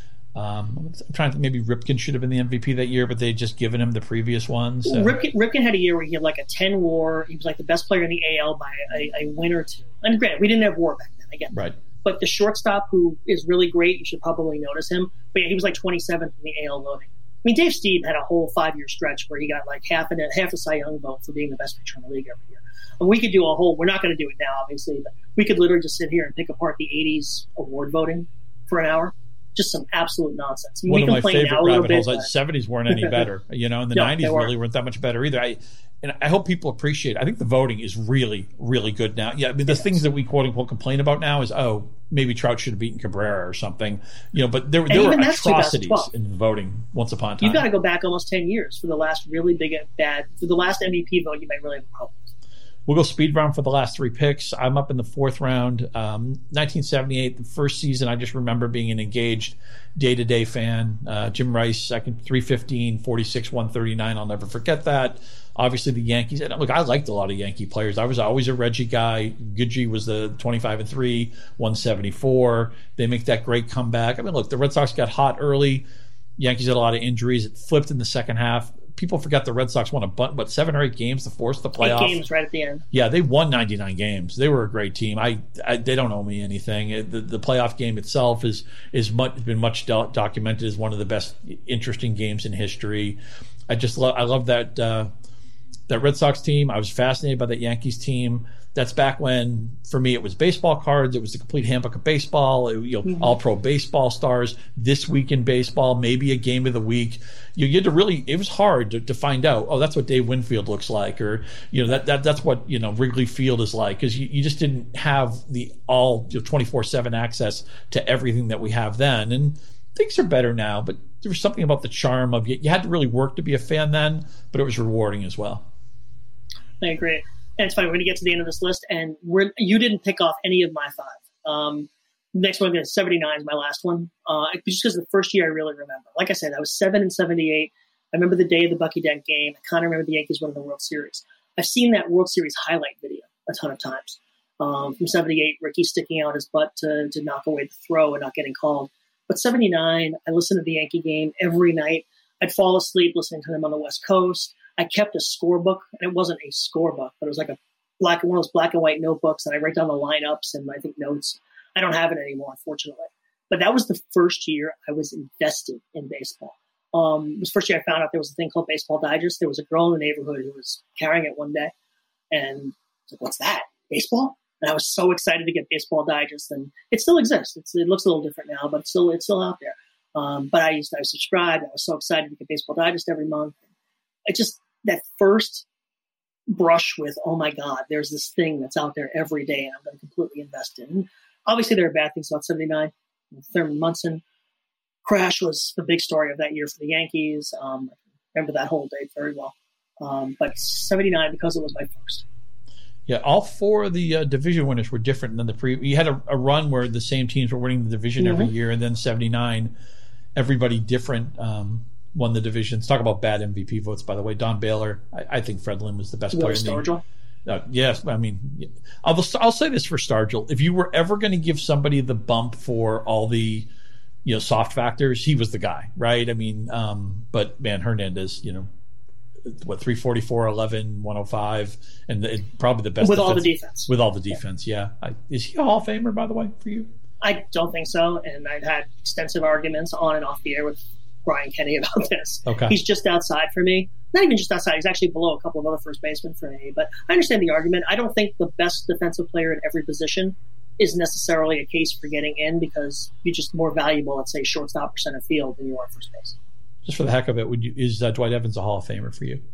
um, I'm trying to think, maybe Ripken should have been the M V P that year, but they'd just given him the previous ones. So. Ripken, Ripken had a year where he had like a ten WAR. He was like the best player in the A L by a, a win or two. And granted, we didn't have WAR back then, I get that. Right. But the shortstop who is really great, you should probably notice him. But yeah, he was like twenty-seventh in the A L voting. I mean, Dave Stieb had a whole five-year stretch where he got like half a half a Cy Young vote for being the best pitcher in the league every year. And we could do a whole. We're not going to do it now, obviously, but we could literally just sit here and pick apart the eighties award voting for an hour. Just some absolute nonsense. I mean, One we of my favorite rabbit holes. The seventies weren't any better, you know, and the no, nineties really weren't that much better either. I and I hope people appreciate it. I think the voting is really, really good now. Yeah, I mean, the yes. things that we quote unquote complain about now is, oh, maybe Trout should have beaten Cabrera or something, you know. But there, there were atrocities in voting once upon a time. You've got to go back almost ten years for the last really big bad for the last M V P vote. You might really have a problem. We'll go speed round for the last three picks. I'm up in the fourth round. Um, nineteen seventy-eight, the first season, I just remember being an engaged day-to-day fan. Uh, Jim Rice, second, three fifteen, forty-six, one thirty-nine. I'll never forget that. Obviously, the Yankees. And look, I liked a lot of Yankee players. I was always a Reggie guy. Gidgey was the twenty-five and three, one seventy-four. They make that great comeback. I mean, look, the Red Sox got hot early. Yankees had a lot of injuries. It flipped in the second half. People forget the Red Sox won a bunch, what, seven or eight games to force the playoff. Eight games right at the end. Yeah, they won ninety-nine games. They were a great team. I, I they don't owe me anything. It, the, the playoff game itself is is much been much do- documented as one of the best, interesting games in history. I just love I love that uh, that Red Sox team. I was fascinated by that Yankees team. That's back when, for me, it was baseball cards. It was the complete handbook of baseball. It, you know, mm-hmm. all pro baseball stars. This week in baseball, maybe a game of the week. You get to really. It was hard to, to find out. Oh, that's what Dave Winfield looks like, or you know that that that's what you know Wrigley Field is like, because you, you just didn't have the all twenty-four seven access to everything that we have then. And things are better now, but there was something about the charm of you. You had to really work to be a fan then, but it was rewarding as well. I agree. And it's funny, we're going to get to the end of this list, and we're, you didn't pick off any of my five. Um, next one is seventy-nine is my last one, uh, just because the first year I really remember. Like I said, I was seven and seventy-eight. I remember the day of the Bucky Dent game. I kind of remember the Yankees winning the World Series. I've seen that World Series highlight video a ton of times. Um, from seventy-eight, Ricky sticking out his butt to, to knock away the throw and not getting called. But seventy-nine, I listened to the Yankee game every night. I'd fall asleep listening to them on the West Coast. I kept a scorebook, and it wasn't a scorebook, but it was like a black one of those black and white notebooks, and I write down the lineups and I think notes. I don't have it anymore, unfortunately. But that was the first year I was invested in baseball. Um, it was the first year I found out there was a thing called Baseball Digest. There was a girl in the neighborhood who was carrying it one day, and I was like, "What's that? Baseball?" And I was so excited to get Baseball Digest, and it still exists. It's, it looks a little different now, but it's still it's still out there. Um, but I used to I subscribed. I was so excited to get Baseball Digest every month. I just that first brush with, oh my God, there's this thing that's out there every day, and I'm going to completely invest in. And obviously, there are bad things about seventy-nine. Thurman Munson crash was the big story of that year for the Yankees. Um, I remember that whole day very well. Um, but seventy-nine, because it was my first. Yeah, all four of the uh, division winners were different than the pre. You had a, a run where the same teams were winning the division mm-hmm. every year, and then seventy-nine, everybody different um, won the divisions. Talk about bad M V P votes, by the way. Don Baylor, I, I think Fred Lynn was the best Will player. Stargell? Uh, yes, I mean, I'll, I'll say this for Stargell. If you were ever going to give somebody the bump for all the, you know, soft factors, he was the guy, right? I mean, um, but man, Hernandez, you know, what, three forty-four, eleven, one oh five, and the, probably the best with defense, all the defense. With all the defense, yeah. I, is he a Hall of Famer, by the way, for you? I don't think so, and I've had extensive arguments on and off the air with Brian Kenny about this. Okay. He's just outside for me. Not even just outside. He's actually below a couple of other first basemen for me. But I understand the argument. I don't think the best defensive player at every position is necessarily a case for getting in because you're just more valuable at, say, shortstop or center field than you are at first base. Just for the heck of it, would you, is uh, Dwight Evans a Hall of Famer for you?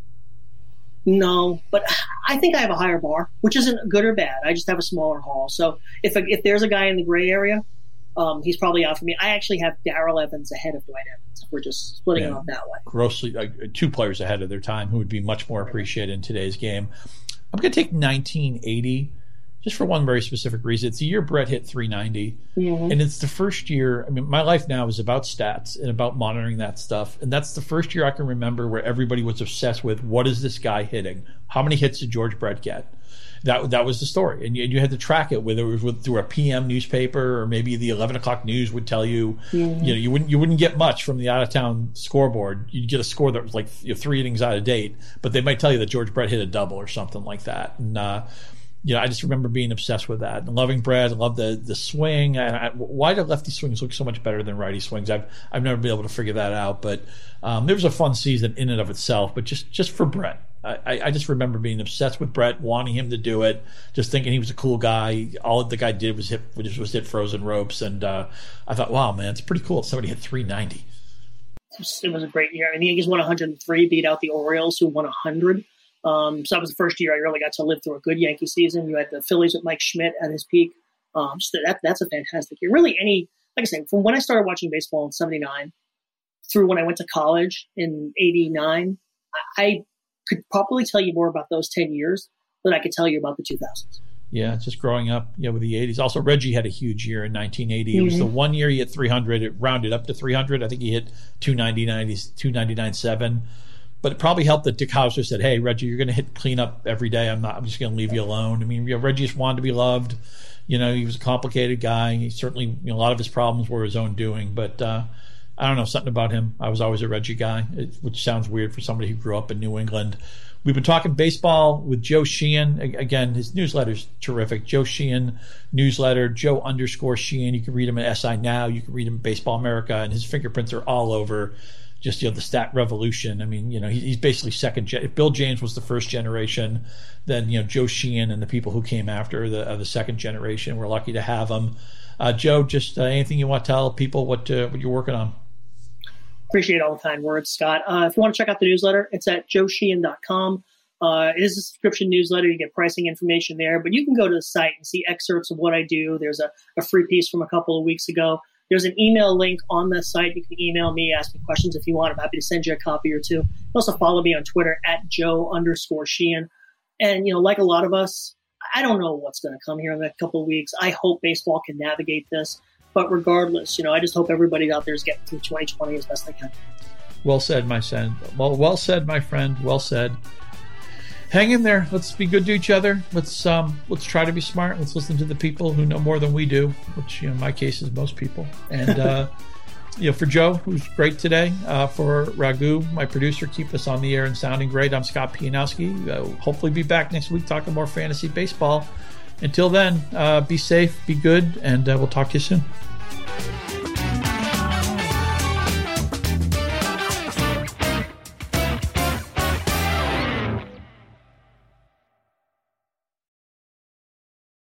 No, but I think I have a higher bar, which isn't good or bad. I just have a smaller Hall. So if if there's a guy in the gray area, um, he's probably out for me. I actually have Darrell Evans ahead of Dwight Evans. We're just splitting yeah, it up that way. Grossly, uh, two players ahead of their time who would be much more appreciated in today's game. I'm going to take nineteen eighty just for one very specific reason. It's the year Brett hit three ninety, mm-hmm. and it's the first year. I mean, my life now is about stats and about monitoring that stuff, and that's the first year I can remember where everybody was obsessed with what is this guy hitting? How many hits did George Brett get? That that was the story, and you, you had to track it, whether it was with, through a P M newspaper or maybe the eleven o'clock news would tell you. Mm-hmm. You know, you wouldn't you wouldn't get much from the out of town scoreboard. You'd get a score that was like you know, three innings out of date, but they might tell you that George Brett hit a double or something like that. And uh, you know, I just remember being obsessed with that and loving Brett. I love the the swing. I, I, why do lefty swings look so much better than righty swings? I've I've never been able to figure that out. But um, there was a fun season in and of itself. But just just for Brett. I, I just remember being obsessed with Brett, wanting him to do it, just thinking he was a cool guy. All the guy did was hit was, was hit frozen ropes, and uh, I thought, wow, man, it's pretty cool. Somebody hit three ninety. It was a great year. I mean, the Yankees won one hundred three, beat out the Orioles, who won one hundred. Um, so that was the first year I really got to live through a good Yankee season. You had the Phillies with Mike Schmidt at his peak. Um, just that that's a fantastic year. Really, any like I said, from when I started watching baseball in seventy-nine through when I went to college in eighty-nine, I. I could probably tell you more about those ten years than I could tell you about the two thousands. Yeah, just growing up, you know, with the eighties. Also, Reggie had a huge year in nineteen eighty. Mm-hmm. It was the one year he hit three hundred. It rounded up to three hundred. I think he hit two ninety-nine, two ninety-nine point seven. But it probably helped that Dick Hauser said, hey, Reggie, you're going to hit cleanup every day. I'm not. I'm just going to leave you alone. I mean, you know, Reggie just wanted to be loved. You know, he was a complicated guy. He certainly, you know, a lot of his problems were his own doing. But uh, I don't know, something about him. I was always a Reggie guy, which sounds weird for somebody who grew up in New England. We've been talking baseball with Joe Sheehan. Again, his newsletter's terrific. Joe Sheehan newsletter, Joe underscore Sheehan. You can read him at S I Now. You can read him at Baseball America, and his fingerprints are all over just, you know, the stat revolution. I mean, you know, he's basically second gen. If Bill James was the first generation, then, you know, Joe Sheehan and the people who came after the, uh, the second generation, we're lucky to have him. Uh, Joe, just uh, anything you want to tell people what, uh, what you're working on? Appreciate all the kind words, Scott. Uh, if you want to check out the newsletter, it's at joe sheehan dot com. Uh, it is a subscription newsletter. You get pricing information there, but you can go to the site and see excerpts of what I do. There's a, a free piece from a couple of weeks ago. There's an email link on the site. You can email me, ask me questions if you want. I'm happy to send you a copy or two. Also follow me on Twitter at Joe underscore Sheehan. And, you know, like a lot of us, I don't know what's going to come here in the next couple of weeks. I hope baseball can navigate this. But regardless, you know, I just hope everybody out there is getting through twenty twenty as best they can. Well said, my friend. Well, well said, my friend. Well said. Hang in there. Let's be good to each other. Let's um, let's try to be smart. Let's listen to the people who know more than we do, which, you know, in my case is most people. And uh, you know, for Joe, who's great today, uh, for Raghu, my producer, keep us on the air and sounding great. I'm Scott Pianowski. Uh, hopefully, be back next week talking more fantasy baseball. Until then, uh, be safe, be good, and uh, we'll talk to you soon.